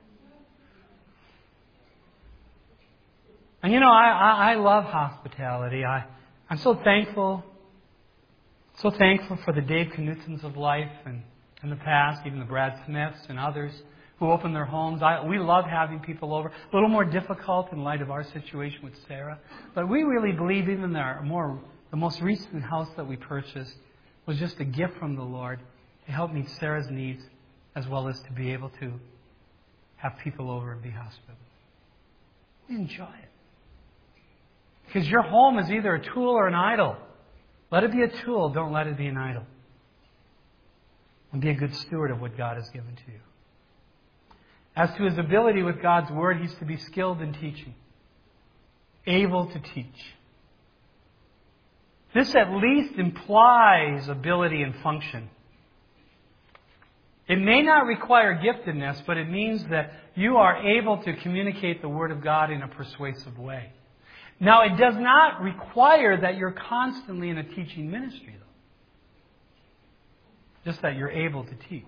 And you know, I, I, I love hospitality. I, I'm so thankful, so thankful for the Dave Knutsons of life and in the past, even the Brad Smiths and others who open their homes. I, we love having people over. A little more difficult in light of our situation with Sarah. But we really believe even our more, the most recent house that we purchased was just a gift from the Lord to help meet Sarah's needs as well as to be able to have people over and be hospitable. We enjoy it. Because your home is either a tool or an idol. Let it be a tool. Don't let it be an idol. And be a good steward of what God has given to you. As to his ability with God's Word, he's to be skilled in teaching. Able to teach. This at least implies ability and function. It may not require giftedness, but it means that you are able to communicate the Word of God in a persuasive way. Now, it does not require that you're constantly in a teaching ministry, though. Just that you're able to teach.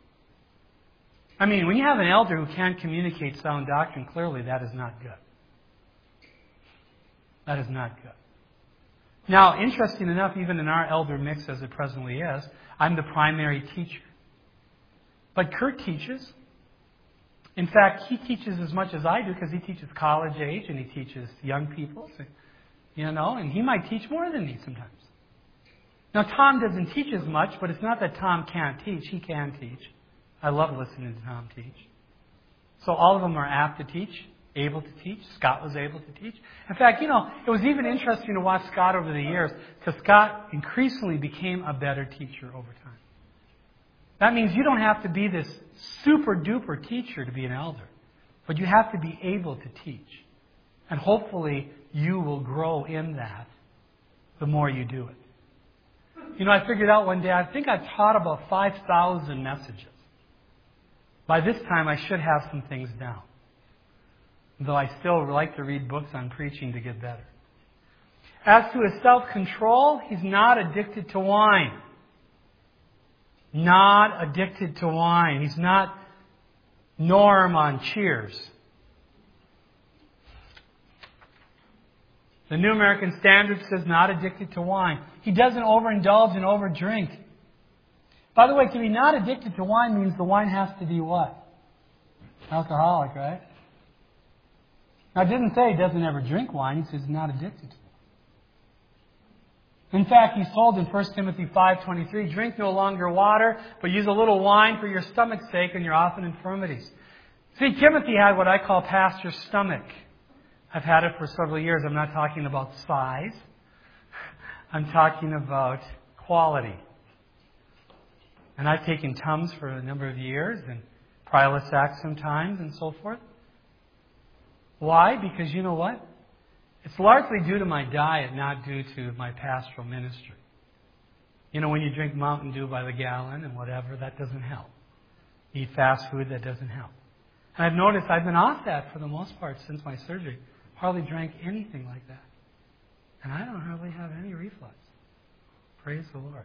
I mean, when you have an elder who can't communicate sound doctrine clearly, that is not good. That is not good. Now, interesting enough, even in our elder mix as it presently is, I'm the primary teacher. But Kurt teaches. In fact, he teaches as much as I do because he teaches college age and he teaches young people. So, you know, and he might teach more than me sometimes. Now, Tom doesn't teach as much, but it's not that Tom can't teach. He can teach. I love listening to Tom teach. So all of them are apt to teach, able to teach. Scott was able to teach. In fact, you know, it was even interesting to watch Scott over the years because Scott increasingly became a better teacher over time. That means you don't have to be this super duper teacher to be an elder, but you have to be able to teach. And hopefully you will grow in that the more you do it. You know, I figured out one day, I think I taught about five thousand messages. By this time, I should have some things down. Though I still like to read books on preaching to get better. As to his self-control, he's not addicted to wine. Not addicted to wine. He's not Norm on Cheers. The New American Standard says not addicted to wine. He doesn't overindulge and overdrink. By the way, to be not addicted to wine means the wine has to be what? Alcoholic, right? Now, it didn't say he doesn't ever drink wine. He says he's not addicted to it. In fact, he's told in First Timothy five twenty-three, drink no longer water, but use a little wine for your stomach's sake and your often infirmities. See, Timothy had what I call pastor's stomach. I've had it for several years. I'm not talking about size. I'm talking about quality. And I've taken Tums for a number of years and Prilosec sometimes and so forth. Why? Because you know what? It's largely due to my diet, not due to my pastoral ministry. You know, when you drink Mountain Dew by the gallon and whatever, that doesn't help. Eat fast food, that doesn't help. And I've noticed I've been off that for the most part since my surgery. Hardly drank anything like that. And I don't hardly have any reflux. Praise the Lord.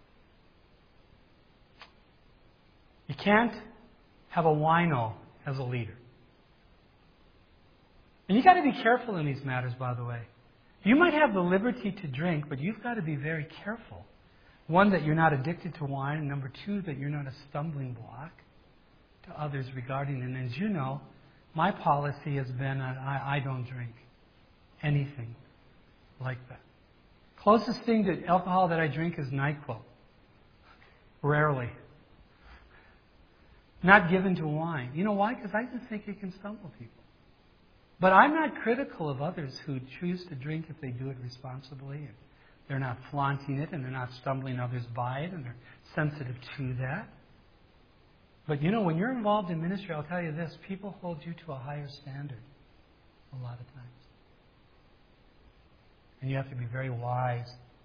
You can't have a wino as a leader. And you've got to be careful in these matters, by the way. You might have the liberty to drink, but you've got to be very careful. One, that you're not addicted to wine, and number two, that you're not a stumbling block to others regarding it. And as you know, my policy has been that I, I don't drink anything like that. Closest thing to alcohol that I drink is NyQuil. Rarely. Not given to wine. You know why? Because I just think it can stumble people. But I'm not critical of others who choose to drink if they do it responsibly. And they're not flaunting it and they're not stumbling others by it and they're sensitive to that. But you know, when you're involved in ministry, I'll tell you this, people hold you to a higher standard a lot of times. And you have to be very wise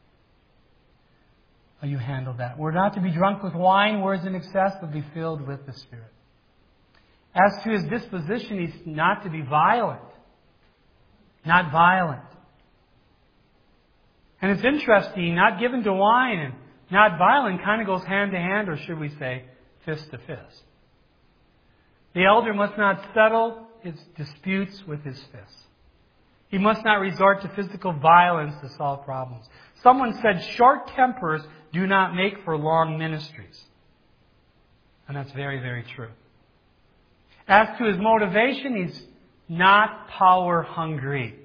how you handle that. We're not to be drunk with wine, words in excess, but be filled with the Spirit. As to his disposition, he's not to be violent. Not violent. And it's interesting, not given to wine and not violent kind of goes hand to hand, or should we say, fist to fist. The elder must not settle his disputes with his fists. He must not resort to physical violence to solve problems. Someone said, short tempers do not make for long ministries. And that's very, very true. As to his motivation, he's not power hungry.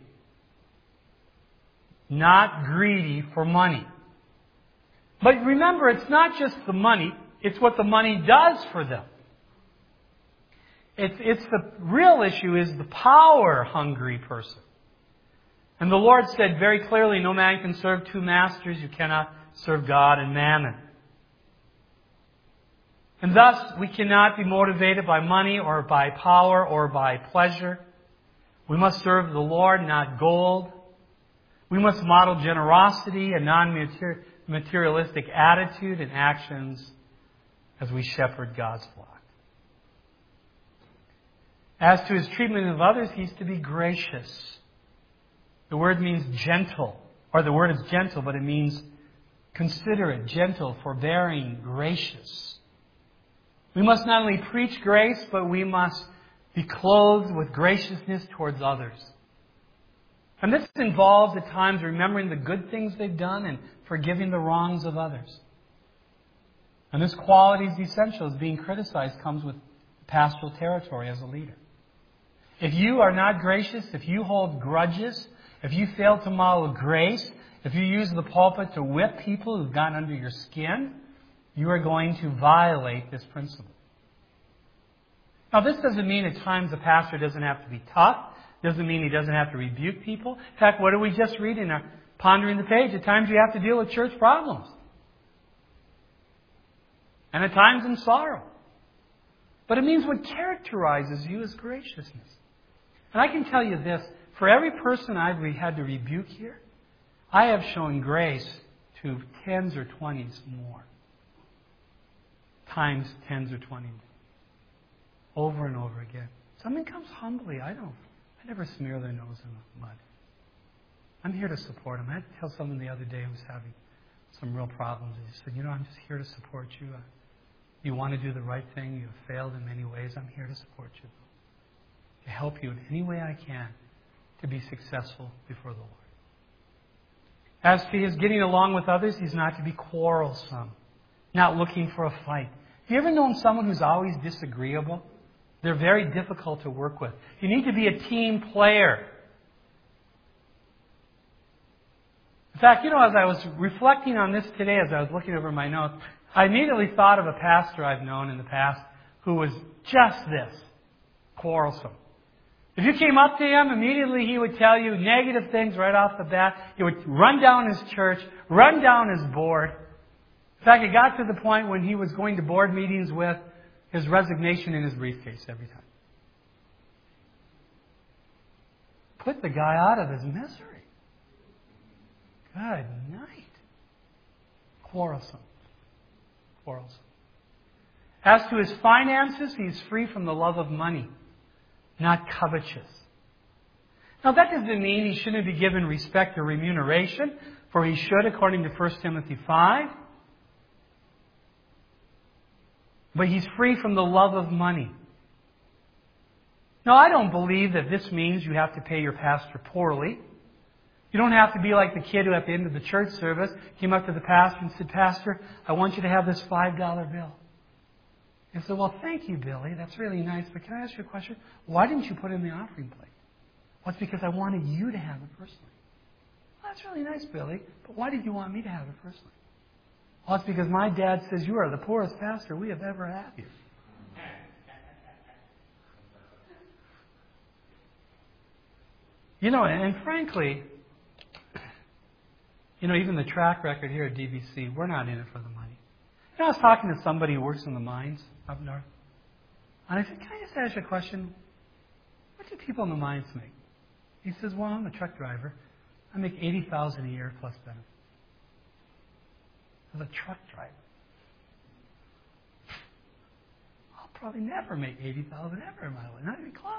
Not greedy for money. But remember, it's not just the money, it's what the money does for them. It's, it's the real issue is the power hungry person. And the Lord said very clearly, no man can serve two masters. You cannot serve God and mammon. And thus, we cannot be motivated by money or by power or by pleasure. We must serve the Lord, not gold. We must model generosity and non-materialistic attitude and actions as we shepherd God's flock. As to his treatment of others, he's to be gracious. The word means gentle, or the word is gentle, but it means considerate, gentle, forbearing, gracious. We must not only preach grace, but we must be clothed with graciousness towards others. And this involves at times remembering the good things they've done and forgiving the wrongs of others. And this quality is essential, as being criticized comes with pastoral territory as a leader. If you are not gracious, if you hold grudges, if you fail to model grace, if you use the pulpit to whip people who've gotten under your skin, you are going to violate this principle. Now, this doesn't mean at times the pastor doesn't have to be tough. Doesn't mean he doesn't have to rebuke people. In fact, what did we just read in our Pondering the Page? At times you have to deal with church problems. And at times in sorrow. But it means what characterizes you is graciousness. And I can tell you this, for every person I've had to rebuke here, I have shown grace to tens or twenties more. Times tens or twenties. Over and over again. Someone comes humbly. I don't, I never smear their nose in the mud. I'm here to support them. I had to tell someone the other day who was having some real problems. And he said, you know, I'm just here to support you. Uh, you want to do the right thing. You have failed in many ways. I'm here to support you. To help you in any way I can to be successful before the Lord. As to his getting along with others, he's not to be quarrelsome. Not looking for a fight. Have you ever known someone who's always disagreeable? They're very difficult to work with. You need to be a team player. In fact, you know, as I was reflecting on this today, as I was looking over my notes, I immediately thought of a pastor I've known in the past who was just this, quarrelsome. If you came up to him, immediately he would tell you negative things right off the bat. He would run down his church, run down his board. In fact, it got to the point when he was going to board meetings with his resignation in his briefcase every time. Put the guy out of his misery. Good night. Quarrelsome. Quarrelsome. As to his finances, he is free from the love of money, not covetous. Now that doesn't mean he shouldn't be given respect or remuneration, for he should according to First Timothy five. But he's free from the love of money. Now, I don't believe that this means you have to pay your pastor poorly. You don't have to be like the kid who at the end of the church service came up to the pastor and said, Pastor, I want you to have this five dollar bill. And said, well, thank you, Billy. That's really nice. But can I ask you a question? Why didn't you put it in the offering plate? Well, it's because I wanted you to have it personally. Well, that's really nice, Billy. But why did you want me to have it personally? Well, it's because my dad says you are the poorest pastor we have ever had here. You know, and frankly, you know, even the track record here at D B C, we're not in it for the money. You know, I was talking to somebody who works in the mines up north. And I said, can I just ask you a question? What do people in the mines make? He says, well, I'm a truck driver. I make eighty thousand dollars a year plus benefits. As a truck driver. I'll probably never make eighty thousand dollars ever in my life. Not even close.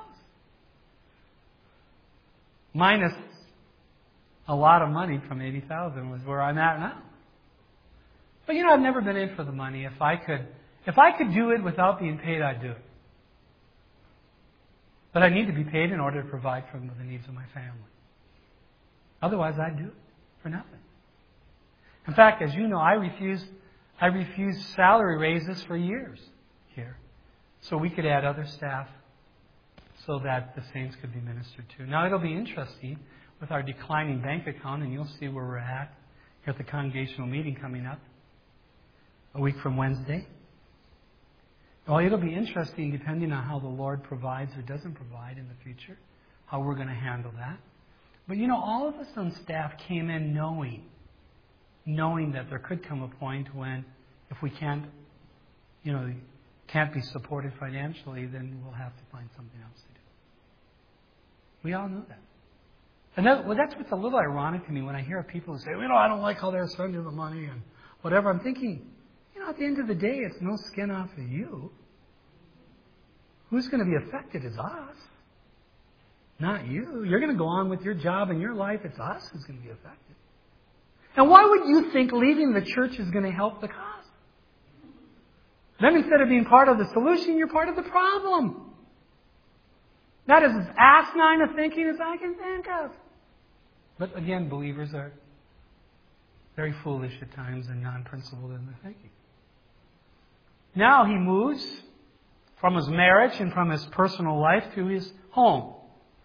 Minus a lot of money from eighty thousand dollars was where I'm at now. But you know, I've never been in for the money. If I could, if I could do it without being paid, I'd do it. But I need to be paid in order to provide for the needs of my family. Otherwise, I'd do it for nothing. In fact, as you know, I refused, I refused salary raises for years here, so we could add other staff so that the saints could be ministered to. Now, it'll be interesting with our declining bank account, and you'll see where we're at here at the congregational meeting coming up a week from Wednesday. Well, it'll be interesting depending on how the Lord provides or doesn't provide in the future, how we're going to handle that. But you know, all of us on staff came in knowing knowing that there could come a point when if we can't, you know, can't be supported financially, then we'll have to find something else to do. We all know that. And that, well, that's what's a little ironic to me when I hear people who say, well, you know, I don't like how they're spending the money and whatever. I'm thinking, you know, at the end of the day, it's no skin off of you. Who's going to be affected is us. Not you. You're going to go on with your job and your life. It's us who's going to be affected. And why would you think leaving the church is going to help the cause? Then instead of being part of the solution, you're part of the problem. That is as asinine a thinking as I can think of. But again, believers are very foolish at times and non-principled in their thinking. Now he moves from his marriage and from his personal life to his home.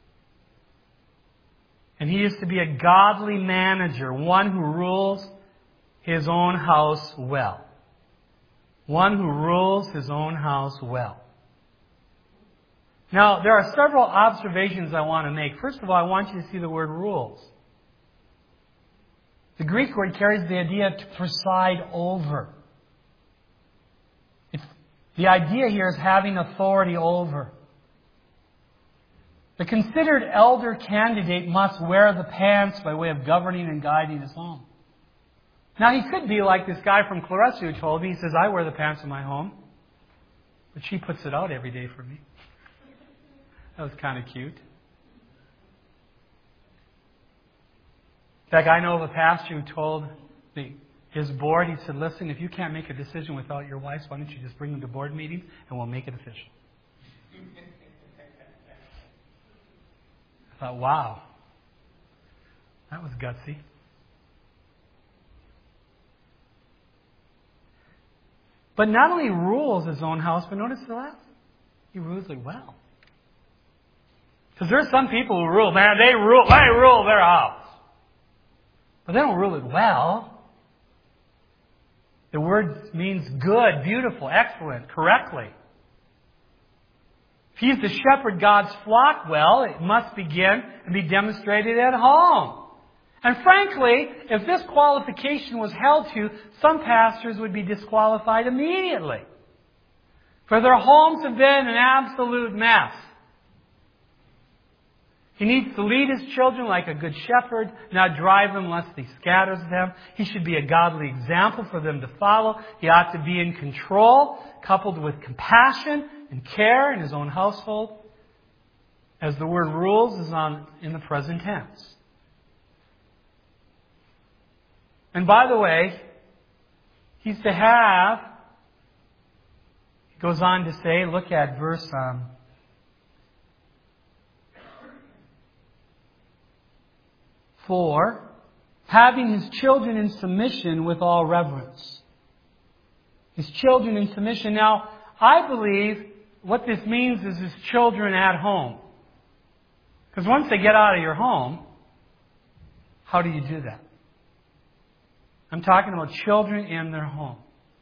And he is to be a godly manager, one who rules his own house well. One who rules his own house well. Now, there are several observations I want to make. First of all, I want you to see the word rules. The Greek word carries the idea to preside over. It's, the idea here is having authority over. The considered elder candidate must wear the pants by way of governing and guiding his home. Now, he could be like this guy from Clarissa who told me, he says, I wear the pants in my home, but she puts it out every day for me. That was kind of cute. In fact, I know of a pastor who told the, his board, he said, listen, if you can't make a decision without your wife, why don't you just bring them to board meetings and we'll make it official. I thought, wow, that was gutsy. But not only rules his own house, but notice the last, he rules it well. Because there's some people who rule, man, they rule, they rule their house. But they don't rule it well. The word means good, beautiful, excellent, correctly. If he's to shepherd God's flock well, it must begin and be demonstrated at home. And frankly, if this qualification was held to, some pastors would be disqualified immediately. For their homes have been an absolute mess. He needs to lead his children like a good shepherd, not drive them lest he scatters them. He should be a godly example for them to follow. He ought to be in control, coupled with compassion and care in his own household, as the word rules is on in the present tense. And by the way, he's to have, he goes on to say, look at verse um, four, having his children in submission with all reverence. His children in submission. Now, I believe what this means is his children at home. Because once they get out of your home, how do you do that? I'm talking about children in their home.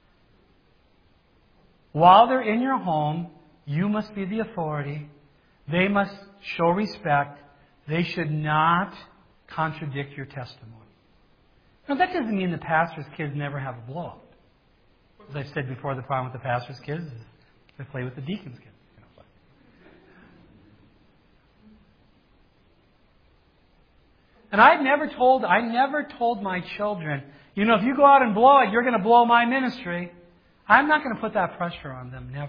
While they're in your home, you must be the authority. They must show respect. They should not contradict your testimony. Now, that doesn't mean the pastor's kids never have a blow-up. As I've said before, the problem with the pastor's kids is they play with the deacon's kids. And I've never told, I never told my children, you know, if you go out and blow it, you're going to blow my ministry. I'm not going to put that pressure on them, never.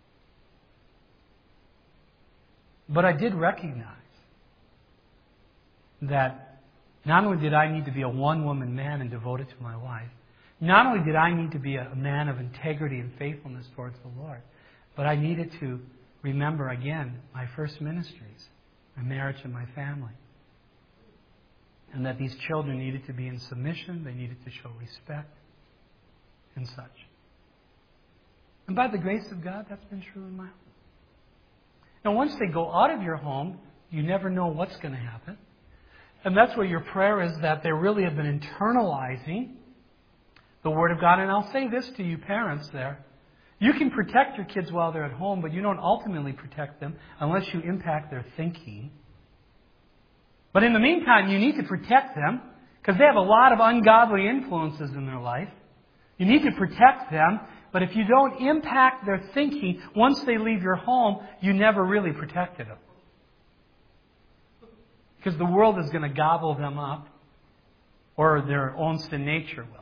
But I did recognize that not only did I need to be a one-woman man and devoted to my wife, not only did I need to be a man of integrity and faithfulness towards the Lord, but I needed to remember again my first ministries, my marriage and my family. And that these children needed to be in submission, they needed to show respect and such. And by the grace of God, that's been true in my home. Now, once they go out of your home, you never know what's going to happen. And that's where your prayer is, that they really have been internalizing the Word of God. And I'll say this to you parents there. You can protect your kids while they're at home, but you don't ultimately protect them unless you impact their thinking. But in the meantime, you need to protect them because they have a lot of ungodly influences in their life. You need to protect them, but if you don't impact their thinking, once they leave your home, you never really protected them. Because the world is going to gobble them up, or their own sin nature will.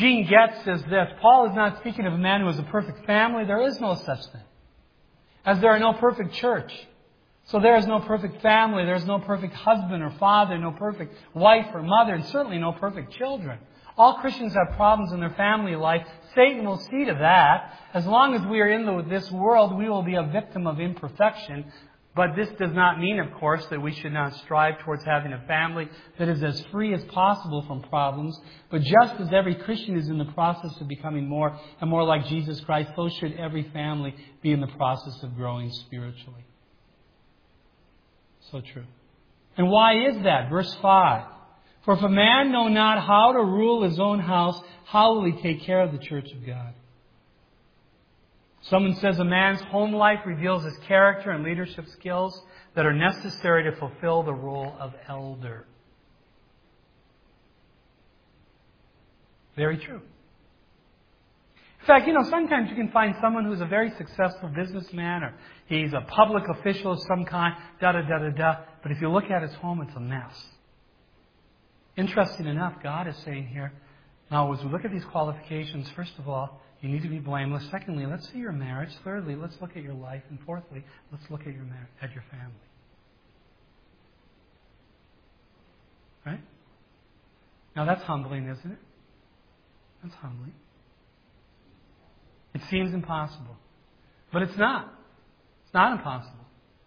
Gene Getz says this, Paul is not speaking of a man who has a perfect family. There is no such thing. As there are no perfect church. So there is no perfect family. There is no perfect husband or father, no perfect wife or mother, and certainly no perfect children. All Christians have problems in their family life. Satan will see to that. As long as we are in the, this world, we will be a victim of imperfection. But this does not mean, of course, that we should not strive towards having a family that is as free as possible from problems. But just as every Christian is in the process of becoming more and more like Jesus Christ, so should every family be in the process of growing spiritually. So true. And why is that? Verse five. For if a man know not how to rule his own house, how will he take care of the church of God? Someone says a man's home life reveals his character and leadership skills that are necessary to fulfill the role of elder. Very true. In fact, you know, sometimes you can find someone who's a very successful businessman or he's a public official of some kind, da-da-da-da-da. But if you look at his home, it's a mess. Interesting enough, God is saying here, now as we look at these qualifications, first of all, you need to be blameless. Secondly, let's see your marriage. Thirdly, let's look at your life. And fourthly, let's look at your mar- at your family. Right? Now that's humbling, isn't it? That's humbling. It seems impossible. But it's not. It's not impossible.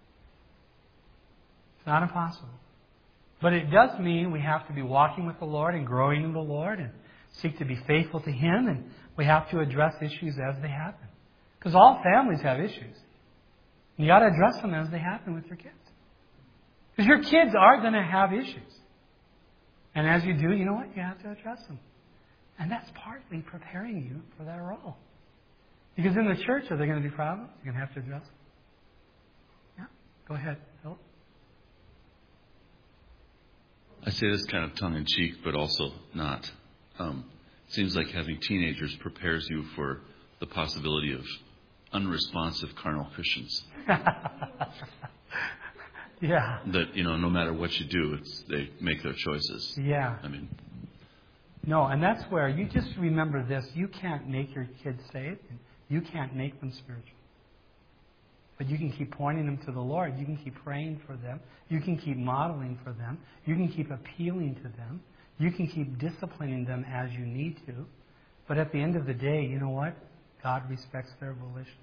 It's not impossible. But it does mean we have to be walking with the Lord and growing in the Lord and seek to be faithful to Him, and we have to address issues as they happen. Because all families have issues. And you got to address them as they happen with your kids. Because your kids are going to have issues. And as you do, you know what? You have to address them. And that's partly preparing you for that role. Because in the church, are there going to be problems? You're going to have to address them. Yeah? Go ahead, Philip. I say this kind of tongue-in-cheek, but also not. Um, it seems like having teenagers prepares you for the possibility of unresponsive carnal Christians. Yeah. That, you know, no matter what you do, it's they make their choices. Yeah. I mean... No, and that's where you just remember this. You can't make your kids saved. You can't make them spiritual. But you can keep pointing them to the Lord. You can keep praying for them. You can keep modeling for them. You can keep appealing to them. You can keep disciplining them as you need to. But at the end of the day, you know what? God respects their volition.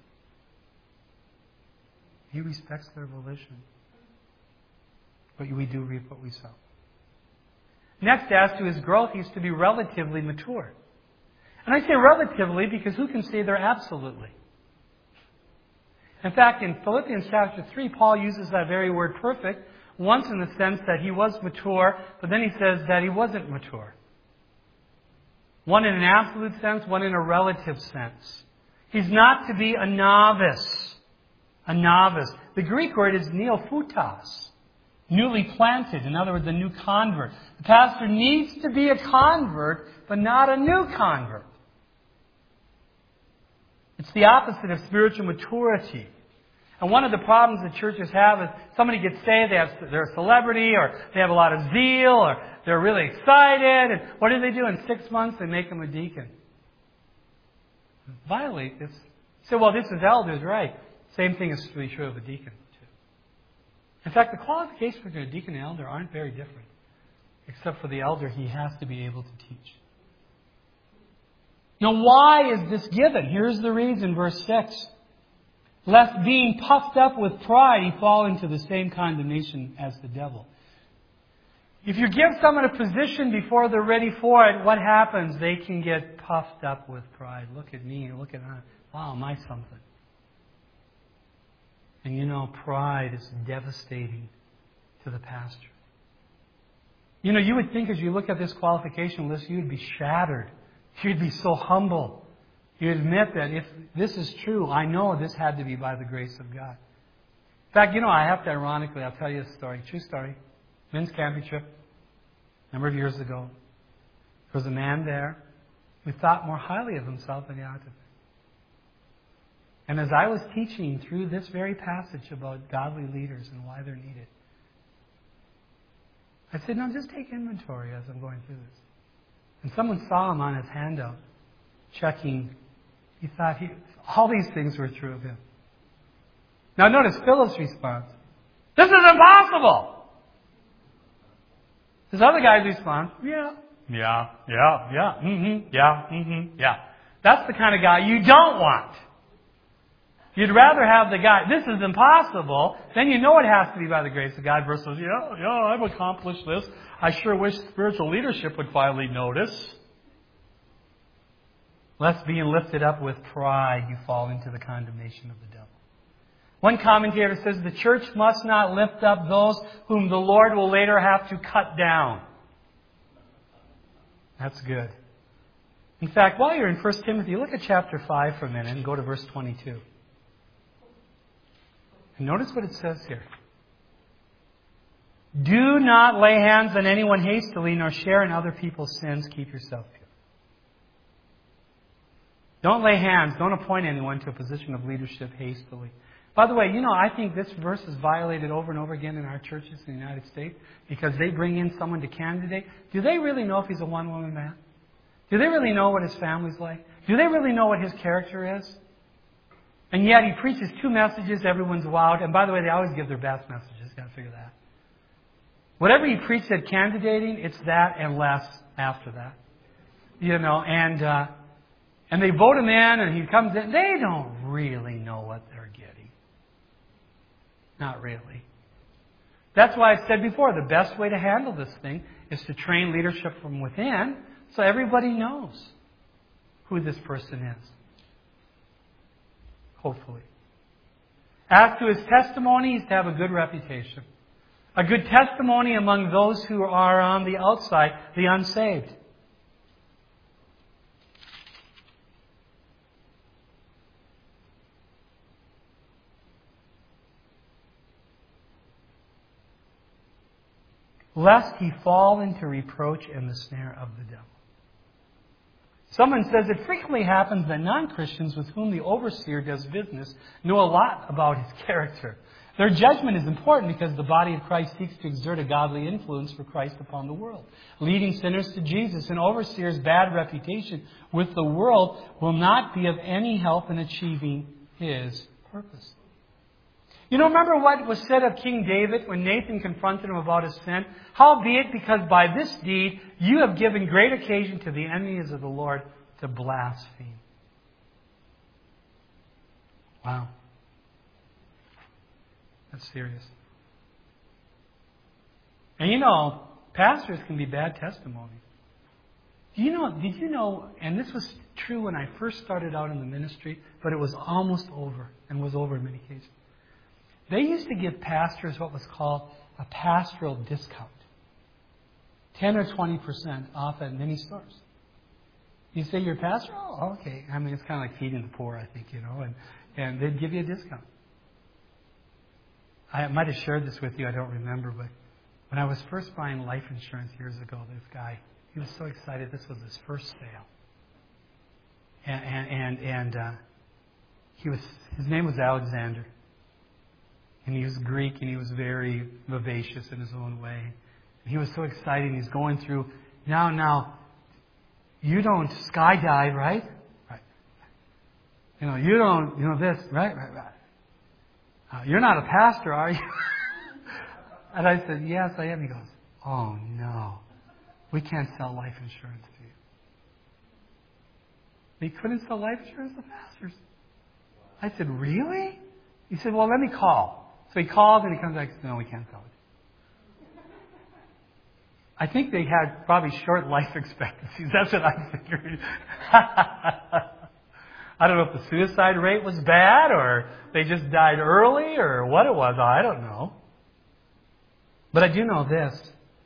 He respects their volition. But we do reap what we sow. Next, as to his growth, he's to be relatively mature. And I say relatively because who can say they're absolutely? In fact, in Philippians chapter three, Paul uses that very word perfect, once in the sense that he was mature, but then he says that he wasn't mature. One in an absolute sense, one in a relative sense. He's not to be a novice. A novice. The Greek word is neophytos. Newly planted, in other words, a new convert. The pastor needs to be a convert, but not a new convert. It's the opposite of spiritual maturity. And one of the problems that churches have is somebody gets saved, they have, they're a celebrity, or they have a lot of zeal, or they're really excited, and what do they do? In six months, they make them a deacon. Violate this. So, well, this is elders, right? Same thing is really true of a deacon. In fact, the qualifications for a deacon and elder aren't very different. Except for the elder, he has to be able to teach. Now, why is this given? Here's the reason, verse six. Lest being puffed up with pride, he fall into the same condemnation as the devil. If you give someone a position before they're ready for it, what happens? They can get puffed up with pride. Look at me, look at her. Wow, am I something? And you know, pride is devastating to the pastor. You know, you would think as you look at this qualification list, you'd be shattered. You'd be so humble. You admit that if this is true, I know this had to be by the grace of God. In fact, you know, I have to ironically, I'll tell you a story, true story. Men's camping trip, a number of years ago. There was a man there who thought more highly of himself than he ought to. And as I was teaching through this very passage about godly leaders and why they're needed, I said, no, just take inventory as I'm going through this. And someone saw him on his handout, checking. He thought he, all these things were true of him. Now notice Philip's response. This is impossible! This other guy's response, yeah, yeah, yeah, yeah, mm-hmm, yeah, mm-hmm, yeah. That's the kind of guy you don't want. You'd rather have the guy, this is impossible, then you know it has to be by the grace of God, versus, yeah, yeah, I've accomplished this. I sure wish spiritual leadership would finally notice. Lest being lifted up with pride, you fall into the condemnation of the devil. One commentator says the church must not lift up those whom the Lord will later have to cut down. That's good. In fact, while you're in First Timothy, look at chapter five for a minute and go to verse twenty-two. And notice what it says here. Do not lay hands on anyone hastily, nor share in other people's sins. Keep yourself pure. Don't lay hands. Don't appoint anyone to a position of leadership hastily. By the way, you know, I think this verse is violated over and over again in our churches in the United States because they bring in someone to candidate. Do they really know if he's a one-woman man? Do they really know what his family's like? Do they really know what his character is? And yet he preaches two messages, everyone's wowed. And by the way, they always give their best messages. You've got to figure that. Whatever he preached at candidating, it's that and less after that. You know, and uh, and they vote him in and he comes in. They don't really know what they're getting. Not really. That's why I said before, the best way to handle this thing is to train leadership from within so everybody knows who this person is. Hopefully. As to his testimony, he's to have a good reputation. A good testimony among those who are on the outside, the unsaved. Lest he fall into reproach and the snare of the devil. Someone says it frequently happens that non-Christians with whom the overseer does business know a lot about his character. Their judgment is important because the body of Christ seeks to exert a godly influence for Christ upon the world, leading sinners to Jesus. An overseer's bad reputation with the world will not be of any help in achieving his purpose. You know, remember what was said of King David when Nathan confronted him about his sin? Howbeit, because by this deed you have given great occasion to the enemies of the Lord to blaspheme. Wow. That's serious. And you know, pastors can be bad testimonies. Do you know, did you know, and this was true when I first started out in the ministry, but it was almost over, and was over in many cases. They used to give pastors what was called a pastoral discount. ten or twenty percent off at many stores. You say you're a pastor? Oh, okay. I mean, it's kind of like feeding the poor, I think, you know, and, and they'd give you a discount. I might have shared this with you, I don't remember, but when I was first buying life insurance years ago, this guy, he was so excited. This was his first sale. And, and, and, and uh, he was, his name was Alexander. And he was Greek, and he was very vivacious in his own way. And he was so excited. He's going through, now, now, you don't skydive, right? Right. You know, you don't, you know this, right? Right, right. Uh, you're not a pastor, are you? And I said, yes, I am. He goes, oh, no. We can't sell life insurance to you. They couldn't sell life insurance to pastors. I said, really? He said, well, let me call. So he calls and he comes back and says, no, we can't sell it. I think they had probably short life expectancies. That's what I figured. I don't know if the suicide rate was bad or they just died early or what it was. I don't know. But I do know this.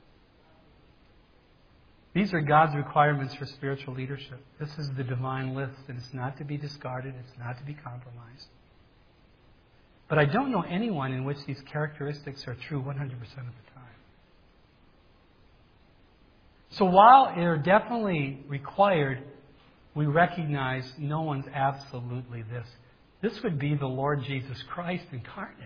These are God's requirements for spiritual leadership. This is the divine list, and it's not to be discarded. It's not to be compromised. But I don't know anyone in which these characteristics are true one hundred percent of the time. So while they're definitely required, we recognize no one's absolutely this. This would be the Lord Jesus Christ incarnate.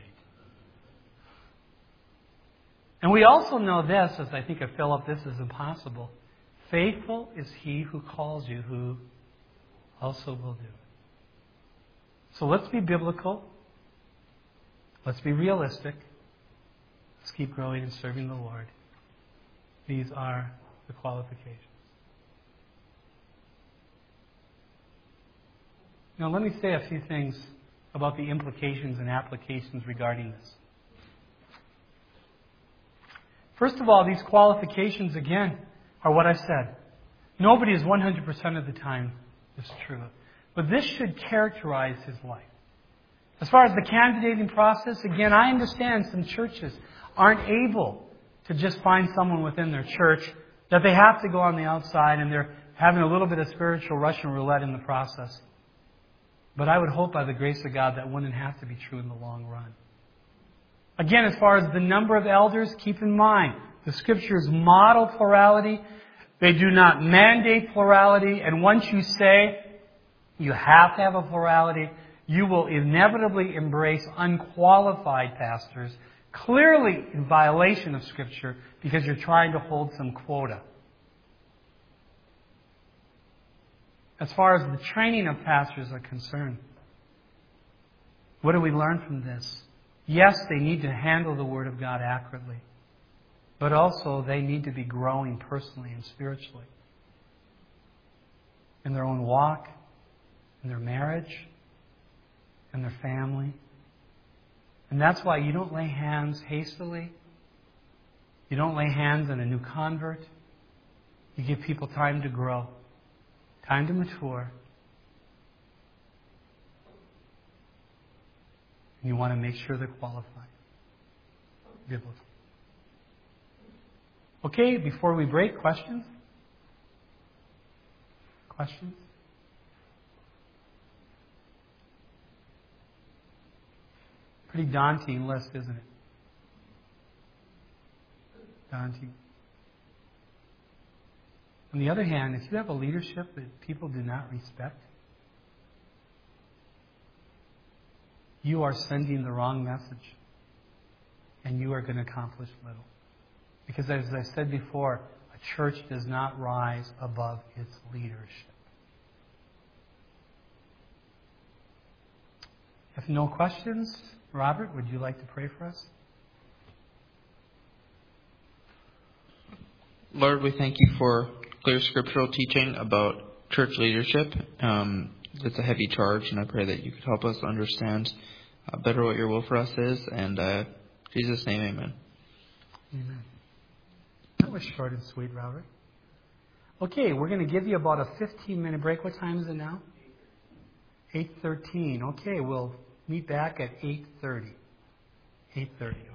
And we also know this, as I think of Philip, this is impossible. Faithful is he who calls you, who also will do it. So let's be biblical. Let's be realistic. Let's keep growing and serving the Lord. These are the qualifications. Now let me say a few things about the implications and applications regarding this. First of all, these qualifications, again, are what I said. Nobody is one hundred percent of the time this true. But this should characterize his life. As far as the candidating process, again, I understand some churches aren't able to just find someone within their church, that they have to go on the outside and they're having a little bit of spiritual Russian roulette in the process. But I would hope by the grace of God that wouldn't have to be true in the long run. Again, as far as the number of elders, keep in mind, the Scriptures model plurality. They do not mandate plurality. And once you say you have to have a plurality, you will inevitably embrace unqualified pastors, clearly in violation of Scripture, because you're trying to hold some quota. As far as the training of pastors are concerned, what do we learn from this? Yes, they need to handle the Word of God accurately, but also they need to be growing personally and spiritually in their own walk, in their marriage, in their family. And that's why you don't lay hands hastily. You don't lay hands on a new convert. You give people time to grow, time to mature. And you want to make sure they're qualified biblically. Okay, before we break, questions? Questions? Pretty daunting list, isn't it? Daunting. On the other hand, if you have a leadership that people do not respect, you are sending the wrong message. And you are going to accomplish little. Because as I said before, a church does not rise above its leadership. If no questions, Robert, would you like to pray for us? Lord, we thank you for clear scriptural teaching about church leadership. Um, it's a heavy charge, and I pray that you could help us understand uh, better what your will for us is. And uh, in Jesus' name, amen. Amen. That was short and sweet, Robert. Okay, we're going to give you about a fifteen-minute break. What time is it now? eight thirteen. Okay, we'll meet back at eight thirty. eight thirty.